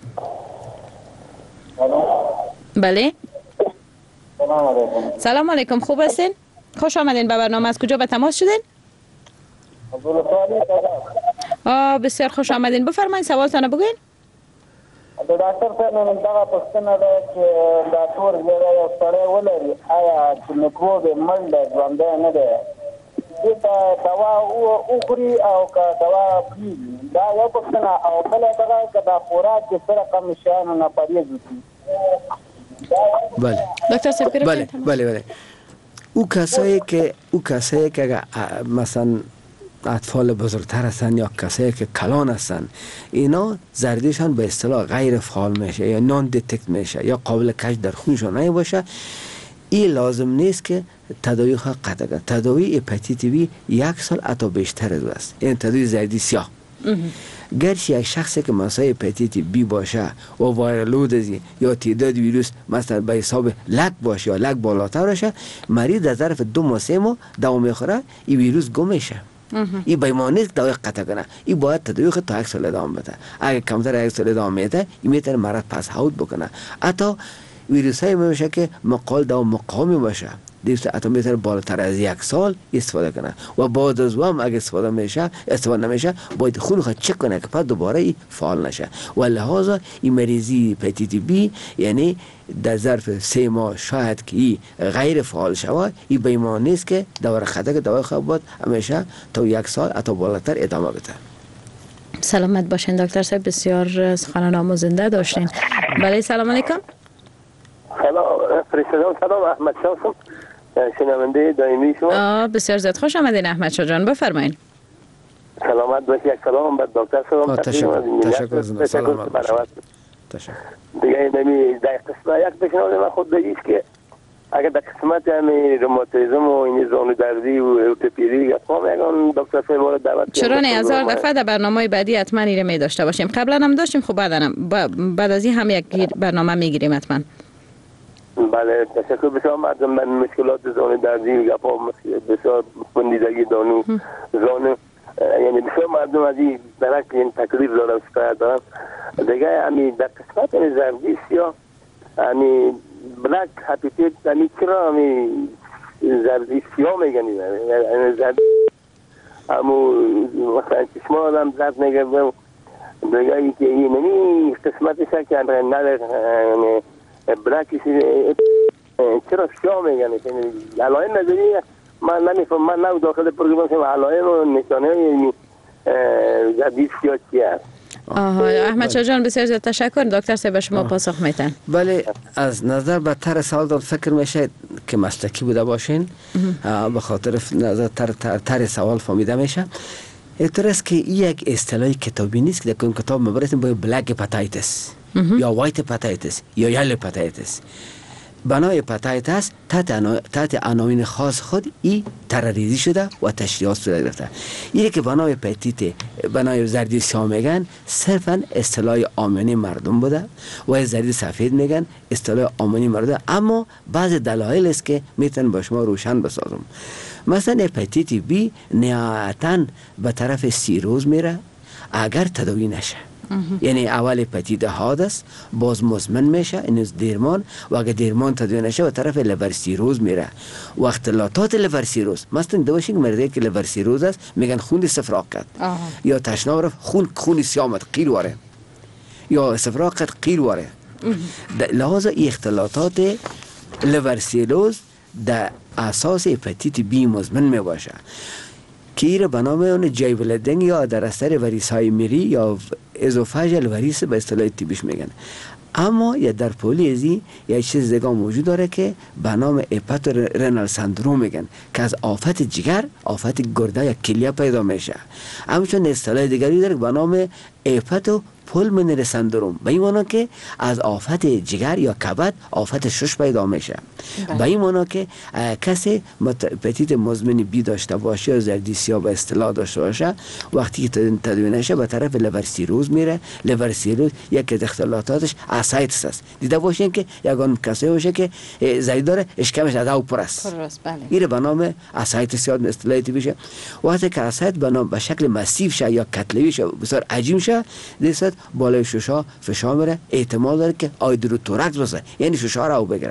بله سلام علیکم، خوب هستین؟ خوش آمدین به برنامه. از کجا به تماس شدین؟ بسیار خوش آمدین، بفرمایید سوالتان بگوین. دکتر صاحب من دغه پوښتنه ده چې دا تور زیړی یو سړی ولري، آیا چې میکروب یې مړ دی ژوندی نه دی، دې ته دوا وخوري او که دوا پرېږدي؟ دا یو پوښتنه. او بله دغه که دا خوراک کې څه رقم شیانو نه پرهیز وکړي. بله دکتر صاحب بله او کسایی که اگر مثلا اطفال بزرگتر هستن یا کسایی که کلان هستن، اینا زردیشان به اصطلاح غیر فعال میشه یا نان دیتکت میشه یا قابل کشف در خونشون نمیباشه. این لازم نیست که تداوی خود قطع کنه. تداوی هپاتیت بی 1 سال حتی بیشتر است، این تداوی زردی سیاه. گرچه یک شخصی که مسائل هپاتیت بی باشه و وایرال لود یا تعداد ویروس مثلا به حساب لک باشه یا لک بالاتر باشه، مریض در ظرف 2 ماه 3 ماه دوا میخوره این ویروس گم میشه. این بیماری نیست دوا قطع کنه، این باید تداوی خود تا 1 سال ادامه بده. اگر کمتر 1 سال ادامه میده این میتونه مرض پس هاوت بکنه. حتی ویروس های میشه که مقال دوا مقاوم باشه، دیگه حتی میتونه بالاتر از 1 سال استفاده کنه، و بعد از اون اگه استفاده نمیشه باید خون خود چک کنه که بعد دوباره ای فعال نشه. و لحاظا این مریضی هپاتیت بی یعنی در ظرف 3 ماه شاید که ای غیر فعال شود، این بیماری نیست که دوا خطا که دوا خواب بود همیشه تا 1 سال حتی بالاتر ادامه بده. سلامت باشین دکتر صاحب، بسیار سخنان آموزنده داشتین. بله سلام علیکم. سلام احمد شاه شنونده دائمی شما. بسیار زیاد خوش آمدین احمد شاه جان، بفرمایید. سلامت باشید. یک سلام بر دکتر صاحب. تشکر. سلامت باشید. تشکر. دیگه نمی در قسمت یک پیشنهاد من خود بگیش که اگر در قسمت همین روماتیسم و این زانو دردی و ارتوپدی اقوام یکان دکتر صاحب وارد دعوت چرا نه، 1000 دفعه در برنامه بعدی حتما ایره می داشته باشیم. قبلا هم داشتیم، خب بعد از این هم یک برنامه میگیریم حتما. بله تشکر. بسیار مردم من مشکلات زانو دردی گپا بسیار بندیدگی دانو زانو، یعنی بسیار مردم از این درک این تکلیف دارم شکایت دارم. دیگه همین در قسمت همین زردی سیاه همین بلک هپاتیت همین چرا همین زردی سیاه میگن؟ زردی همون مثلا چشمان آدم زرد میگه دیگه که این قسمتش که نداره بلاکی چرا شما میگن علائم نداری؟ من نمیفهم، من نه داخل پروگرام شما علائم و نشانه جدید سیاه چی هست؟ احمد شاه جان بسیار زیاد تشکر. دکتر صاحب به شما پاسخ میتن. بله، از نظر به طر سوال فکر میشه که مسلکی بوده باشین، به خاطر نظر طر سوال فهمیده میشه. اینطور است که این یک اصطلاح کتابی نیست که در کتاب میبرسیم با بلک پتایتس یا وایت پتایتس یا یل پتایتس. بنای پتایتس تحت عناوین خاص خود ای ترریزی شده و تشریحات شده گرفته. اینه که بنای پتیت بنای زردی سیاه میگن صرفا اصطلاح عامیانه مردم بوده و زردی سفید میگن اصطلاح عامیانه مردم، اما بعض دلایل است که میتونن با شما روشن بسازم. مثلا هپاتیت بی نهایتاً به طرف سیروز میره اگر تداوی نشه. یعنی اول هپاتیت حادث باز مزمن میشه، این درمان، و اگر درمان تداوی نشه به طرف لیور سیروز میره و اختلالات لیور سیروز. مثلا دوشی که مردی که لیور سیروز است میگن خون استفراغ کرد یا تشناب رفت خون سیامت قیر واره یا استفراغ کرد قیر واره. لحاظا این اختلالات لیور سیروز در اساس هپاتیت بی مزمن می باشه که ایره به نام اون جایبلدنگ یا در اثر وریس های میری یا ازوفاژل وریس به اصطلاح طبیش میگن. اما یا در پولیزی یا چیز دیگه موجود داره که به نام هپاتو رنال سندروم میگن که از آفت جگر، آفت گرده یا کلیه پیدا میشه. همچنین اصطلاح دیگری داره به نام هپاتو پولمونری سندروم، به این معنی که از آفت جگر یا کبد آفت شش پیدا میشه. به این معنی که کسی هپاتیت مزمن بی داشته باشه یا زردی سیاه به اصطلاح داشته باشه، وقتی که تداوی نشه به طرف لیور سیروز میره. لیور سیروز یکی از اختلالاتش اسایتس است. دیده باشین که یگان کسی باشه که زردی داره اشکمش از او پر است، این به نام اسایتس یا اصطلاحی میشه. وقتی که اسایت به شکل مسیو شه یا کتلوی شه بسیار عجیم شه، دیست بالای ششا فشار میره، احتمال داره که آیدروتوراکس باشه، یعنی ششا را بگیره.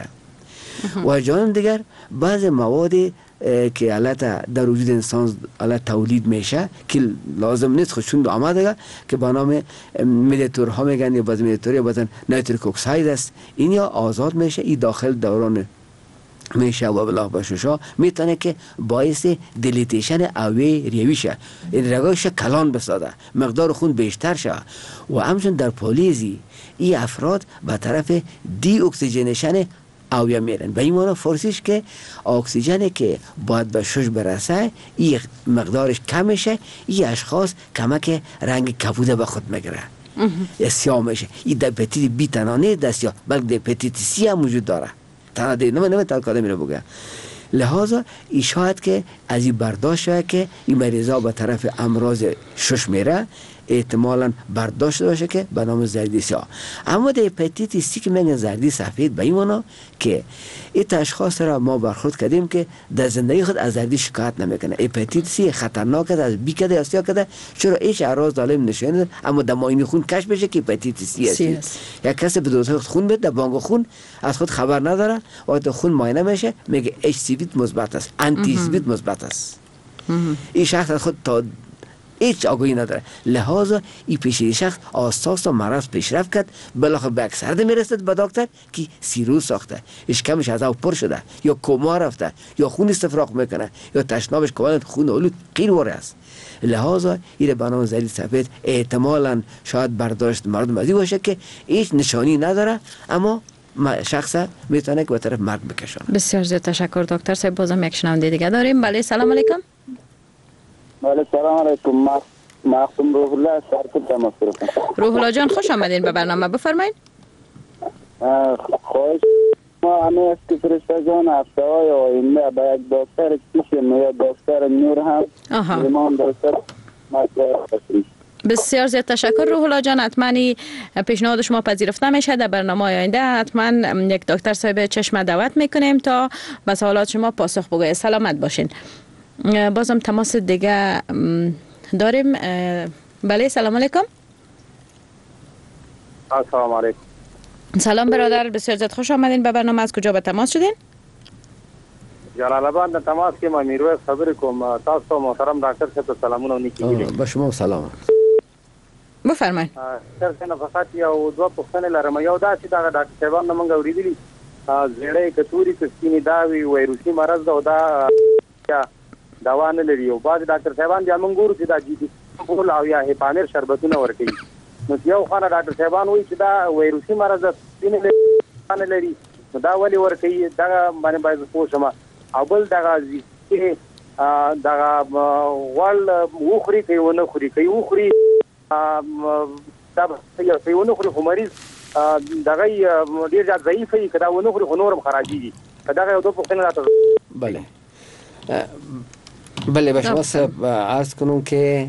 و جانب دیگر بعض موادی که علت در وجود انسان علت تولید میشه که لازم نیست خودشون آمده که به نام مدیتورها میگن یا بعض مدیتور یا بعض نایتریک اکساید است، این یا آزاد میشه، این داخل دوران میشه و بلا باشوشا میتونه که باعث دلیتیشن اوی ریوی شه، این رگایش کلان بساده، مقدار خون بیشتر شه. و همچنین در پولیزی این افراد به طرف دی اکسیژنیشن اویا میرن. به این معنی فرسیش که اکسیژنی که باید به شش برسه این مقدارش کم میشه، این اشخاص کمک رنگ کبوده به خود میگیره، سیاه میشه. این در هپاتیت بی تنانه دستیا بلکه در هپاتیت سی هم وجود داره. تنها نمی تلکاده میره بگه. لحاظا ای شاید که از این برداشت شاید که این مریضا به طرف امراض شش میره، احتمالاً برداشت باشه که به نام زردی سیاه. اما در هپاتیت سی که میگن زردی سفید، به این معنی که این اشخاص را ما برخورد کردیم که در زندگی خود از زردی شکایت نمیکنه. هپاتیت سی خطرناک است، از بی کده یا سیاه کده، چرا هیچ اعراض دالم نشون اما در معاینه خون کشف بشه که هپاتیت سی است. یا کسی به دوزه خون بده، در بانک خون از خود خبر نداره، وقتی خون معاینه میشه میگه اچ سی وی مثبت است، آنتی سی وی مثبت است. این شخص از خود تا هیچ آگاهی نداره. لحاظا این پیشی شخص اساس و مرض پیشرفت کرد، بالاخره به اکثر میرسد به دکتر که سیروز ساخته، اشکمش از او پر شده یا کما رفته یا خون استفراغ میکنه یا تشنابش کاملا خون آلود غیر واره است. لحاظا این به نام زردی سفید احتمالاً شاید برداشت مردم ازی باشه که هیچ نشانی نداره، اما شخص میتونه که به طرف مرگ بکشونه. بسیار زیاد تشکر دکتر صاحب. بازم یک شنونده دیگه داریم. بله سلام علیکم. بله سلام علیکم. معصوم روح الله شرکت تماس گرفتم. روح الله جان خوش آمدین به برنامه، بفرمایید. خواهش ما همه است که فرشته جان هفته های آینده به یک دکتر کشیم یا دکتر نور هم ایمان دکتر مطلب هستیم. بسیار زیاد تشکر روح الله جان. حتما پیشنهاد شما پذیرفته میشه. در برنامه آینده حتما یک دکتر صاحب چشم دعوت میکنیم تا به سوالات شما پاسخ بگوید. سلامت باشین. بازم تماس دیگه داریم. بله سلام علیکم. سلام علیکم. سلام برادر، بسیار زیاد خوش آمدین به برنامه. از کجا به تماس شدین؟ جلال آباد تماس که ما میرویس خبر کوم. تاسو محترم ډاکټر صاحب سلامونه نیکی. با شما سلام. بفرمایئ. تر څنګه فقط یو دوه پوښتنې لرم. یو دا چې دا ډاکټر صاحبان موږ اوریدلی زړې کتوري کسینی دا وایروسي مرض دا دوا نه لري او بعض ډاکټر صاحبان بیا موږ ګورو چې دا جدي بول او یا هپانر شربتونه ورکوي. نو یو خانه ډاکټر صاحبان وایي چې دا وایروسي مرض نه لري دا ولې ورکوي دا باندې باید پوه شم. او بل دا چې دا ول وخوري کوي ونه خوري کوي وخوري دا یو ونه خوري خو مریض دغه ډیر ځای ضعیف وي کدا ونه خوري خو نورم خراجيږي. دا یو دوه پوښتنه راته. بله به شما عرض کنم که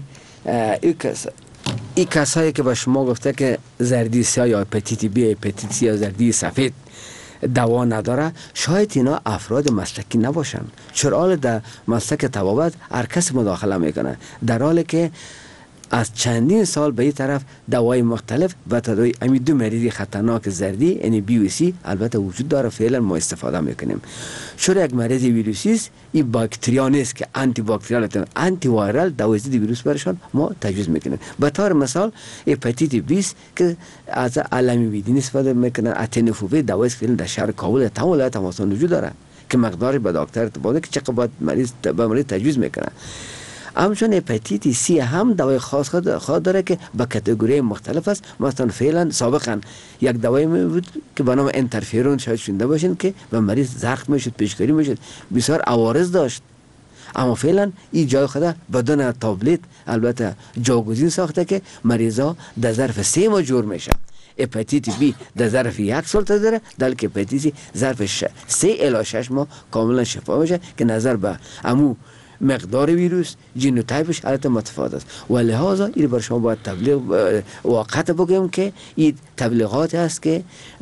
این کسایی که به شما گفته که زردی سیاه یا هپاتیت بی، هپاتیت سی یا زردی سفید دوا نداره، شاید اینا افراد مسلکی نباشن. چرا در مسلک طبابت هر کس مداخله میکنه، در حالی که از چندین سال به این طرف دوای مختلف و تداوی امی دو مریضی خطرناک زردی یعنی بی و سی البته وجود داره، فعلا ما استفاده میکنیم. چون یک مریض ویروسی است، این باکتریا نیست که آنتی باکتریال، آنتی وایرال دوای ضد ویروس برشان ما تجویز میکنیم. به طور مثال هپاتیت بی که از علمی بیدین استفاده میکنن، اتنوفووید دوای فعلا در شهر کابل تمام تماسون وجود داره که مقداری به دکتر تباده که چقدر باید مریض تجویز میکنه. همچون هپاتیت سی هم دوای خاص خود داره که با کاتگوری مختلف است. مثلا فعلا سابقا یک دوای بود که به نام انترفیرون شاید شنیده باشین که به مریض زخم میشد، پیشگیری میشد، بسیار عوارض داشت. اما فعلا این جای خود بدون تابلت البته جاگزین ساخته که مریضا در ظرف 3 ماه جور میشه. هپاتیت بی در ظرف 1 سال داره، در که هپاتیت سی ظرف 3 الی 6 ماه کاملا شفا میشه که نظر به امو مقدار ویروس جینوتایپش البته متفاوت است و لحاظا این بر شما باید تبلیغ واقعا بگم که این تبلیغات است که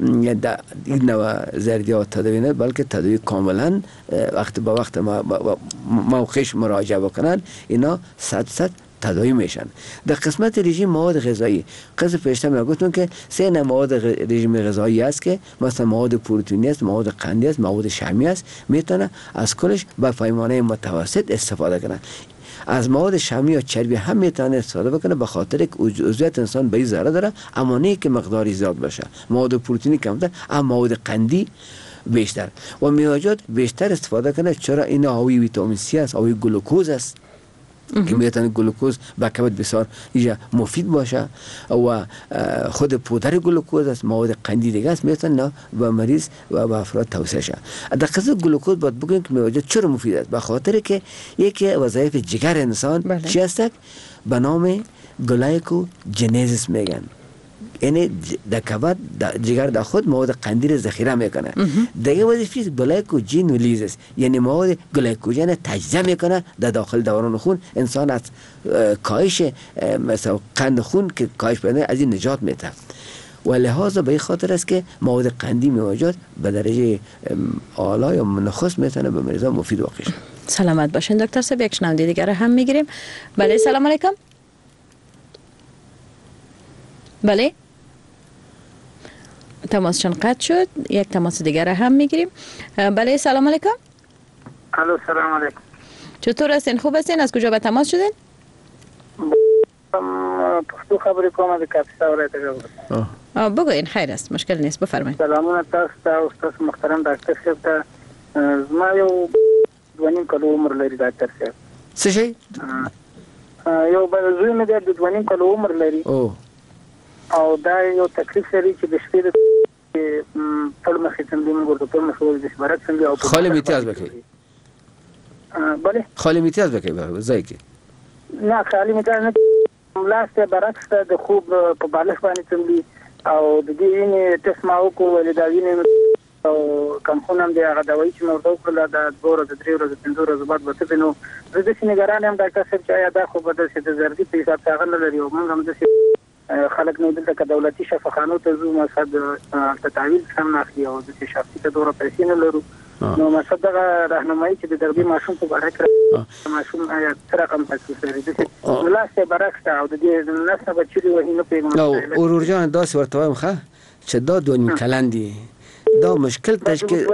این نوع زردیات تداوی نه بلکه تداوی کاملا وقت به وقت موقعش مراجعه بکنن اینا 100% تداوی میشن. در قسمت رژیم مواد غذایی قسم پیشتر من گفتم که 3 نوع مواد رژیم غذایی است که مثلا مواد پروتئینی است، مواد قندی است، مواد شحمی است، میتونه از کلش با پیمانه متوسط استفاده کنه. از مواد شحمی یا چربی هم میتونه استفاده بکنه به خاطر که عضویت انسان به این ضرر داره، اما نه که مقداری زیاد باشه. مواد پروتئینی کمتر، اما مواد قندی بیشتر و میوه‌جات بیشتر استفاده کنه. چرا اینا حاوی ویتامین سی است، حاوی گلوکوز است که میتونه گلوکوز به کبد بسیار مفید باشه و خود پودر گلوکوز است، مواد قندی دیگه است، میتونه به مریض و به افراد توصیه شه. در قصه گلوکوز باید بگیم که میوه‌جات چرا مفید است؟ به خاطر که یکی وظایف جگر انسان چی است؟ به نام گلایکوژنزیس میگن، یعنی در کبد جگر در خود مواد قندی را ذخیره میکنه. دیگه وظیفه گلایکوژنولیزیس یعنی مواد گلایکوژن تجزیه میکنه در داخل دوران خون. انسان از کاهش مثلا قند خون که کاهش پیدا از این نجات میده و لحاظا به این خاطر است که مواد قندی میوه‌جات به درجه اعلی یا نخست میتونه به مریضان مفید واقع شه. سلامت باشین دکتر صاحب. یک شنونده دیگر هم میگیریم. بله سلام علیکم. بله تماسشان قطع شد. یک تماس دیگر هم میگیریم. بله سلام علیکم. الو سلام علیکم. چطور هستین؟ خوب هستین؟ از کجا به تماس شدین؟ پښتو خبرې کوم د کاپیسا ولایت څخه. بگوین خیر است، مشکل نیست، بفرمایید. سلامونه تاسو ته او تاسو محترم ډاکټر صاحب ته. زما یو 2.5 کال عمر لري ډاکټر صاحب. څه شي؟ یو بل زوی مې د 2.5 کال عمر لري او دا یو تکلیف لري چې د شپې د ټول مخې څنګه موږ ورته ټول مخې د شبرک څنګه او خالی میتیاز بکی. بله خالی میتیاز بکی به ځای کې نه خالی میتیاز نه لاسته برعکس د خوب په بالغ باندې څنګه او د دې وینې ټیسټ ما وکړو ولې دا وینې او کوم خونم دی هغه دوايي چې مو ورته کړل د 2 ورځې 3 ورځې 5 ورځې بعد وته نو زه د سینګران هم ډاکټر صاحب چې یا دا خو به د زردي په حساب څنګه نه لري او موږ هم د خلک نو دلته دولتي شفاخانو ته زو مقصد تعویل سم ناخلي او د شخصي ته دوره پیسې نه لرو نو مقصد دا راهنمایي چې د دربي ماشوم په اړه کړ ماشوم یا تر رقم تاسو لري د لاسته برعکس او د دې نسبه بچی وه نه پیغام نو اورور جان داس ورته وایم ښه چې دا 2 کلن دي دا مشکل تشکیل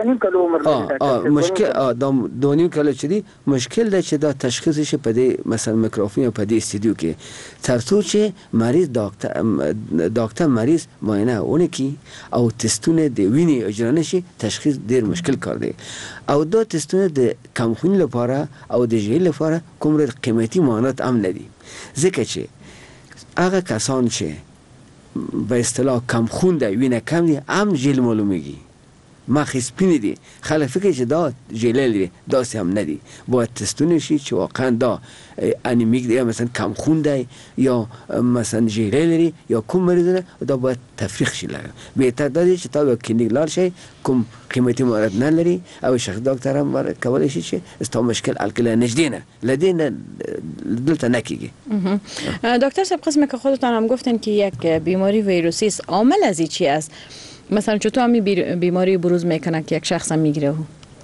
مشکل دا 2.5 کال چدی مشکل ده چې دا تشخیصش په دې مثلا میکروفون په دې استودیو کې ترڅو چې مریض ډاکټر مریض معاینه ونه کی او تستونه د وینې اجرا نشي تشخیص ډیر مشکل کار دی او دا تستونه د کمخونی لپاره او د ژیل لپاره کوم قیمتي معاینات هم ندي ځکه چې هغه کسان چې به اصطلاح کم خون دی وینه کم دی هم ژیل معلومیږي مخ سپین دی خلک فکر چې دا ژیل لري داسې هم ندي باید تستونه شي چې واقعا دا انیمیک دی مثلا کم خون دی یا مثلا ژیل لري یا کوم مریض ده دا باید تفریق شي لګ بهتر دی چې تا به کلینیک لاړ شي کوم قیمتي معاینات نه لري او شخص ډاکټر هم کولای شي چې استا مشکل الکل نجدینه لدین دلته نکیږي. دکتر صاحب قسم که خودتان هم گفتن که یک بیماری ویروسی است عامل از چی است؟ مثلا چطور همین بیماری بروز میکنه که یک شخص هم میگیره؟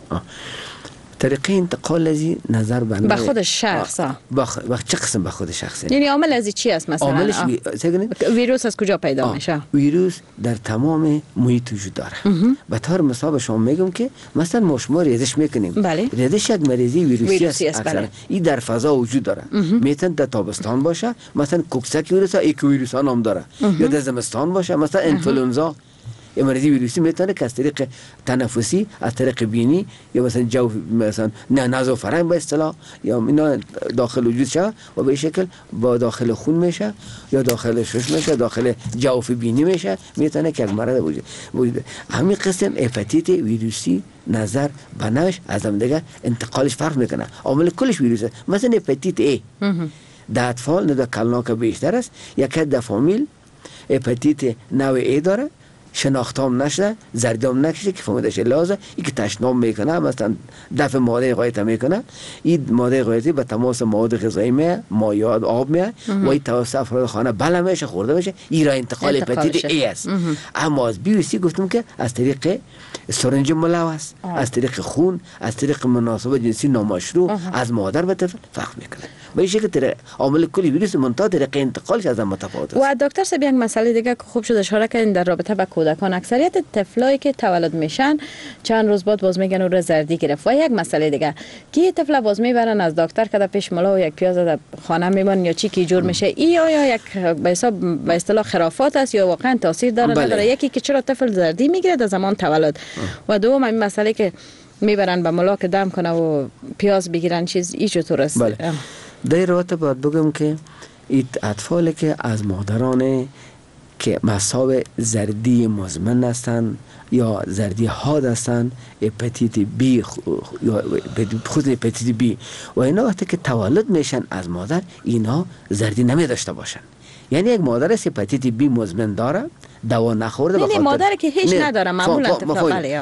طریقه انتقال ازی نظر به خود شخص چه قسم به خود شخص یعنی عامل ازی چی است مثلا؟ عاملش ویروس از کجا پیدا میشه؟ ویروس در تمام محیط وجود داره. به طور مثال به شما میگم که مثلا ما شما ریزش میکنیم. بله. ریزش یک مریضی ویروسی است. بله. این در فضا وجود داره. میتونه در تابستان باشه مثلا کوکسک ویروس ها ویروس ها نام داره یا در زمستان باشه مثلا انفلوئنزا مریضی ویروسی میتونه که از طریق تنفسی از طریق بینی یا مثلا جو مثلا نازوفرنگ به اصطلاح یا اینا داخل وجود شه و به شکل با داخل خون میشه یا داخل شش میشه داخل جوف بینی میشه میتونه که یک مرض وجود همین قسم هپاتیت ویروسی نظر بناش از هم دیگه انتقالش فرق میکنه عامل کلش ویروسه مثلا هپاتیت ای در اطفال نه در کلناک بیشتر است یک در فامیل هپاتیت نوع ای داره شناختام نشده زردام نکشه که فهمیدش لازه ای که تشنام میکنه مثلا دفع ماده غایت میکنه این ماده غایتی به تماس مواد غذایی میه مایعات آب میه و این توسط افراد خانه بله میشه خورده میشه این را انتقال هپاتیت ای است. اما از بیوسی گفتم که از طریق سرنج ملوث از طریق خون از طریق مناسبت جنسی نامشروع از مادر به طفل فرق میکنه و این شکل عامل کلی ویروس منتها طریق انتقالش از هم متفاوت است. و دکتر صاحب یک مسئله دیگه که خوب شد اشاره کردین در رابطه با کودکان اکثریت طفلایی که تولد میشن چند روز بعد باز میگن او زردی گرفت و یک مسئله دیگه که طفل باز میبرن از دکتر که پیش ملا و یک پیاز در خانه میمون یا چی کی جور میشه ای آیا یک به حساب به اصطلاح خرافات است یا واقعا تاثیر داره نداره؟ یکی که چرا طفل زردی میگیره در زمان تولد و دوم این مسئله که میبرن به ملا که دم کنه و پیاز بگیرن چیز ای چطور است؟ بله. در رابطه باید بگم که این اطفالی که از مادران که مصاب زردی مزمن هستند یا زردی حاد هستند هپاتیت بی یا خود هپاتیت بی و اینا وقتی که تولد میشن از مادر اینا زردی نمی داشته باشن یعنی یک مادر هپاتیت بی مزمن داره دوا نخورده یعنی مادر که هیچ نداره معمولا طفل بله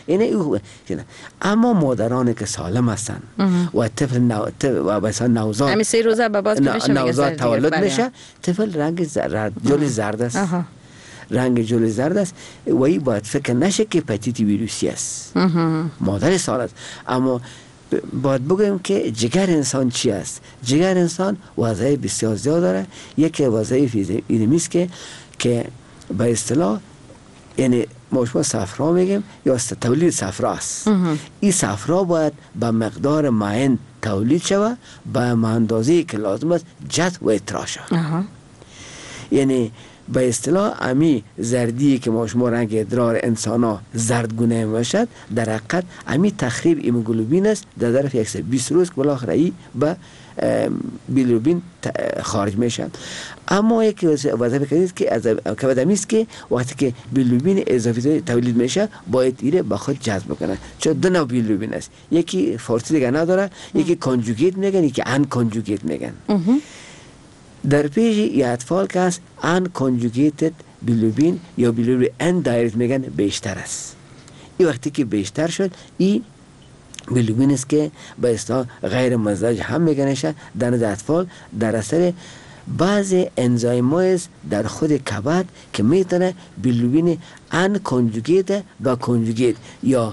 اما مادرانی که سالم هستن و طفل و مثلا نوزاد همین 3 روزه به بعد میشه نوزاد تولد میشه طفل رنگ جلوی زرد است رنگ جلوی زرد است و این باید فکر نشه که هپاتیت ویروسی است مادر سالم است. اما باید بگویم که جگر انسان چی است؟ جگر انسان وظایف بسیار زیاد داره. یکی وظایف اینمی است که به اصطلاح یعنی ما شما صفرا میگیم یا تولید صفرا است. این صفرا باید به مقدار معین تولید شود به اندازه‌ای که لازم است جذب و اطراح شود. یعنی به اصطلاح امی زردی که ما شما رنگ ادرار انسان ها زردگونه باشد در حقیقت امی تخریب ایموگلوبین است در ظرف 120 روز که بالاخره ای به بیلیروبین خارج میشه. اما یک وظیفه کردید که از کبدمی است که وقتی که بیلیروبین اضافی تولید میشه باید ایره به خود جذب کنه چون دو نوع بیلیروبین است یکی فارسی دیگه نداره یکی کانجوگیت میگن یکی ان کانجوگیت میگن. در پیش یه اطفال که هست ان کانجوگیتد بیلیروبین یا بیلیروبین ان دایرکت میگن بیشتر است. این وقتی که بیشتر شد این بیلیروبین است که به اصطلاح غیر مزدوج هم میگنشه در اطفال در اثر بعضی انزایم‌های در خود کبد که میتونه بیلیروبین ان کانجوگیت و کانجوگیت یا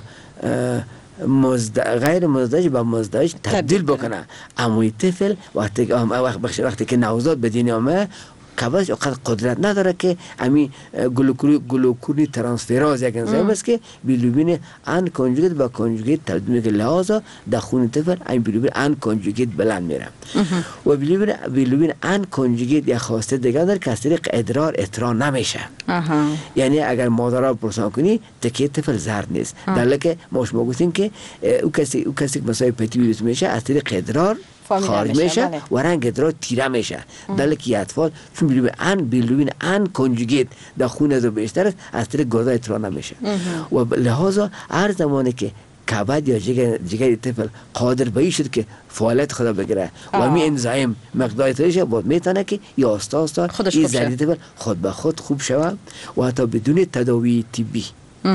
غیر مزدوج به مزدوج تبدیل بکنه. اما طفل وقتی که نوزاد به دنیا آمده کبدش اونقدر قدرت نداره که امی گلوکونی ترانسفراز یک انزیم است که بیلیروبین ان کنجوگیت با کنجوگیت تبدیل میکنه، لحاظا در خون طفل این بیلیروبین ان کنجوگیت بلند میره و بیلیروبین ان کنجوگیت یک خاصیت دیگه داره که از طریق ادرار اطراح نمیشه. یعنی اگر مادر پرسان کنی تکه طفل زرد نیست، در حالی که ما شما گفتیم که او کسی که مثلا هپاتیت ویروس میشه از طریق ادرار خارج میشه و رنگ ادرار تیره میشه، در حالی که اطفال چون بیلیروبین ان کنجوگیت در خون از بیشتر است از طریق گرده اطراح نمیشه و لحاظا هر زمانی که کبد یا جگر طفل قادر به این شد که فعالیت خدا بگیره و می انزایم مقدار تایش بود میتونه که یا آستا این زردی طفل خود به خود خوب شود و حتی بدون تداوی طبی.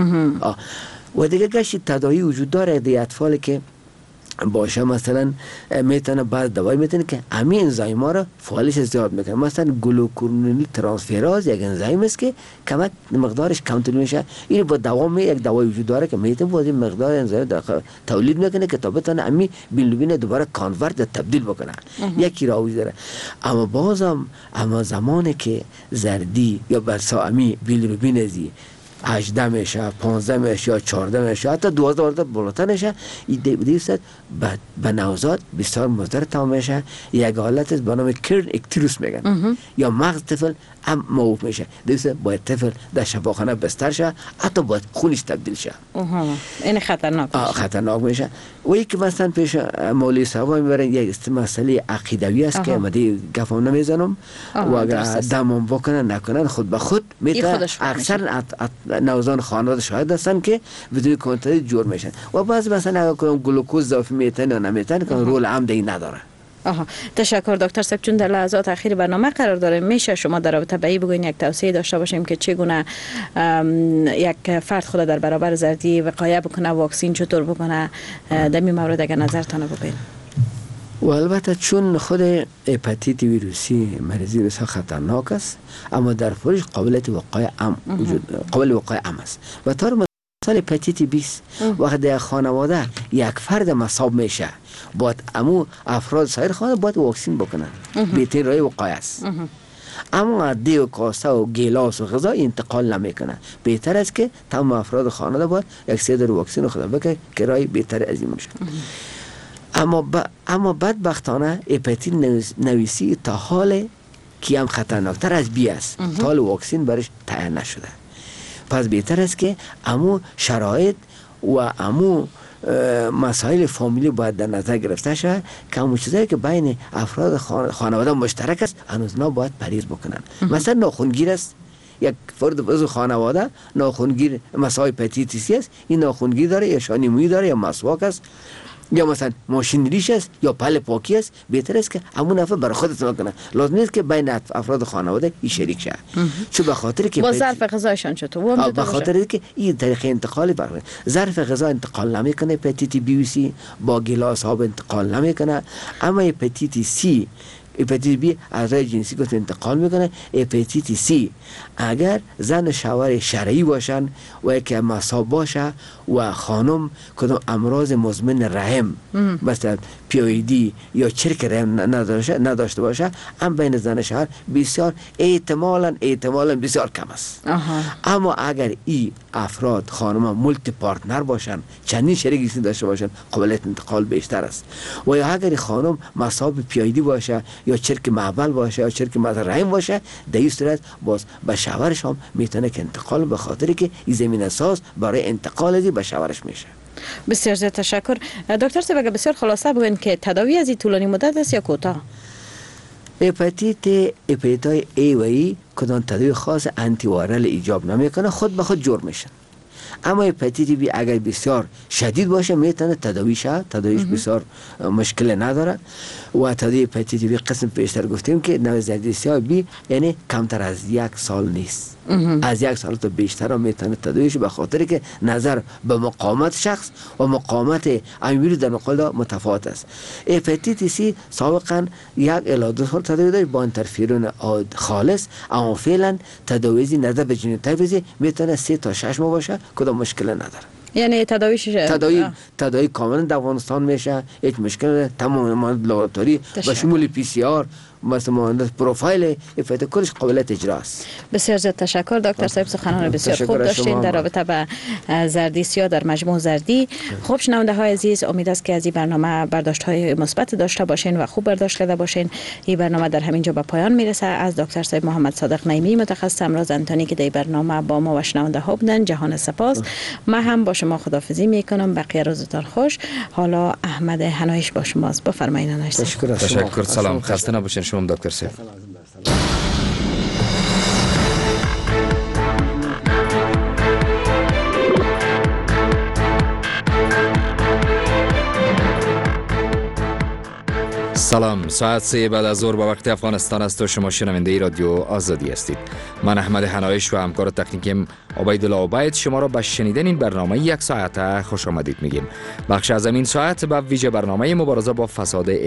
و دیگه گشت تداوی وجود داره در اطفال که باشه، مثلا میتونه بعد دوای میتونه که همین انزایم ها رو فعالش زیاد میکنه. مثلا گلوکورونیل ترانسفراز یک انزایم است که کمک مقدارش کمتر میشه، این با دوام یک دوای وجود داره که میتونه با این مقدار انزایم تولید میکنه که تا بتونه همین بیلیروبین دوباره کانورت تبدیل بکنه. یکی را وجود داره. اما بازم زمانی که زردی یا بسامی بیلیروبین ازی 18 میشه، 15 میشه یا 14 میشه، حتی 12 بالاتر میشه، این دیوست به نوزاد بسیار مضر تمام میشه. یک حالت به نام کرن اکتیروس میگن یا مغز طفل هم موقوف میشه. دیوست باید طفل در شفاخانه بستر شه، حتی باید خونش تبدیل شه. این خطرناک میشه. و یکی مثلا پیش مولوی صاحب میبرن یک مسئله عقیدوی است که مدی گفام نمیزنم و اگر دمام بکنن نکنن خود به خود میتونه. اکثر نوزان خانواده شاهد هستن که بدون کنترل جور میشن و بعضی مثلا اگر کنم گلوکوز اضافه میتن یا نمیتن که رول عمدی نداره. تشکر دکتر صاحب. چون در لحظات اخیر برنامه قرار داره، میشه شما در رابطه به این بگوین یک توصیه داشته باشیم که چگونه یک فرد خود در برابر زردی وقایه بکنه، واکسین چطور بکنه، در این مورد اگر نظرتان بگوین؟ و البته چون خود هپاتیت ویروسی مریضی بسیار خطرناک است، اما در فرش قابلیت وقایع عام است. و طور مثال هپاتیت 20 وقتی در خانواده یک فرد مصاب میشه، باید امو افراد سایر خانواده باید واکسین بکنن، بهترین راه وقایع است. اما عدی و کاسه و گیلاس و غذا انتقال نمیکنه. بهتر است که تمام افراد خانواده باید یک سری واکسین خود بکنه که راه بهتر از این میشه. اما بدبختانه هپاتیت نویسی تا حال که هم خطرناکتر از بی است، تا حال واکسین برش تعیین نشده. پس بهتر است که امو شرایط و امو مسائل فامیلی باید در نظر گرفته شود که همون چیزایی که بین افراد خانواده مشترک است هنوز باید پرهیز بکنن. مثلا ناخونگیر است، یک فرد عضو خانواده ناخونگیر، مسائل هپاتیت سی است، این ناخونگیر داره یا شانه مویی داره یا مسواک است یا مثلا ماشین ریش است یا پل پاکی است، بهتر است که همون نفر برای خودت بکنه. لازم نیست که بین افراد خانواده این شریک شه. چون به خاطر که با ظرف غذایشان چطور؟ به خاطر که این طریق انتقالی برای ظرف غذا انتقال نمیکنه. هپاتیت بی و سی با گلاس آب انتقال نمیکنه. اما هپاتیت سی، هپاتیت بی اعضای جنسی گفت انتقال میکنه. هپاتیت سی اگر زن شوهر شرعی باشن و که مصاب باشه و خانم کدام امراض مزمن رحم مثلا پیویدی یا چرک رحم نداشته باشه، هم بین زن شوهر بسیار احتمالاً بسیار کم است. اما اگر این افراد خانم مولتی پارتنر باشن، چندین شریک جنسی داشته باشن، قابلیت انتقال بیشتر است. و یا اگر خانم مصاب پیویدی باشه یا چرک معبل باشه یا چرک رحم باشه، در این صورت باز به شوهرش هم میتونه که انتقال، به خاطر که این زمینه ساز برای انتقال ازی به شوهرش میشه. بسیار زیاد تشکر دکتر صاحب. اگر بسیار خلاصه بگوین که تداوی از این طولانی مدت است یا کوتاه؟ هپاتیت ای و ای کدام تداوی خاص آنتی وایرال ایجاب نمیکنه، خود به خود جور میشن. اما هپاتیت بی اگر بسیار شدید باشه میتونه تداویش بسیار مشکل نداره. و تداوی هپاتیت بی قسم پیشتر گفتیم که نوع زردی سیاه بی یعنی کمتر از 1 سال نیست، از 1 سال تا بیشتر هم میتونه تداویش، به خاطر که نظر به مقاومت شخص و مقاومت ویروس در مقابل متفاوت است. هپاتیت سی سابقا 1 الی 2 سال تداوی داشت با اینترفیرون خالص، اما فعلا تداوی نظر به ژنوتایپ میتونه 3 تا 6 ماه باشه، کدام مشکل نداره. یعنی تداوی کاملا در افغانستان میشه، هیچ مشکل تمام لابراتوری با شمول پی سی آر مثل مهندس پروفایل افایت کلش قابلیت اجراست. بسیار زیاد تشکر دکتر صاحب، سخنان بسیار خوب داشتین در رابطه با زردی سیاه در مجموع زردی. خب شنونده های عزیز، امید است که از این برنامه برداشت های مثبت داشته باشین و خوب برداشت کرده باشین. این برنامه در همینجا به پایان میرسه. از دکتر صاحب محمد صادق نعیمی متخصص امراض انتانی که در برنامه با ما و شنونده ها بودن، جهان سپاس. من هم با شما خداحافظی میکنم. بقیه روزتان خوش. حالا احمد حنایش با شماست. بفرمایید. تشکر. سلام، خسته نباشین شما دکتر صاحب. سلام، ساعت 3 بعد از ظهر به وقت افغانستان است و شما شنونده رادیو آزادی هستید. من احمد حنایش و همکار تکنیکیم عبیدالله عبید شما را به شنیدن این برنامه یک ساعته خوش آمدید میگیم. بخش از این ساعت به ویژه برنامه مبارزه با فساد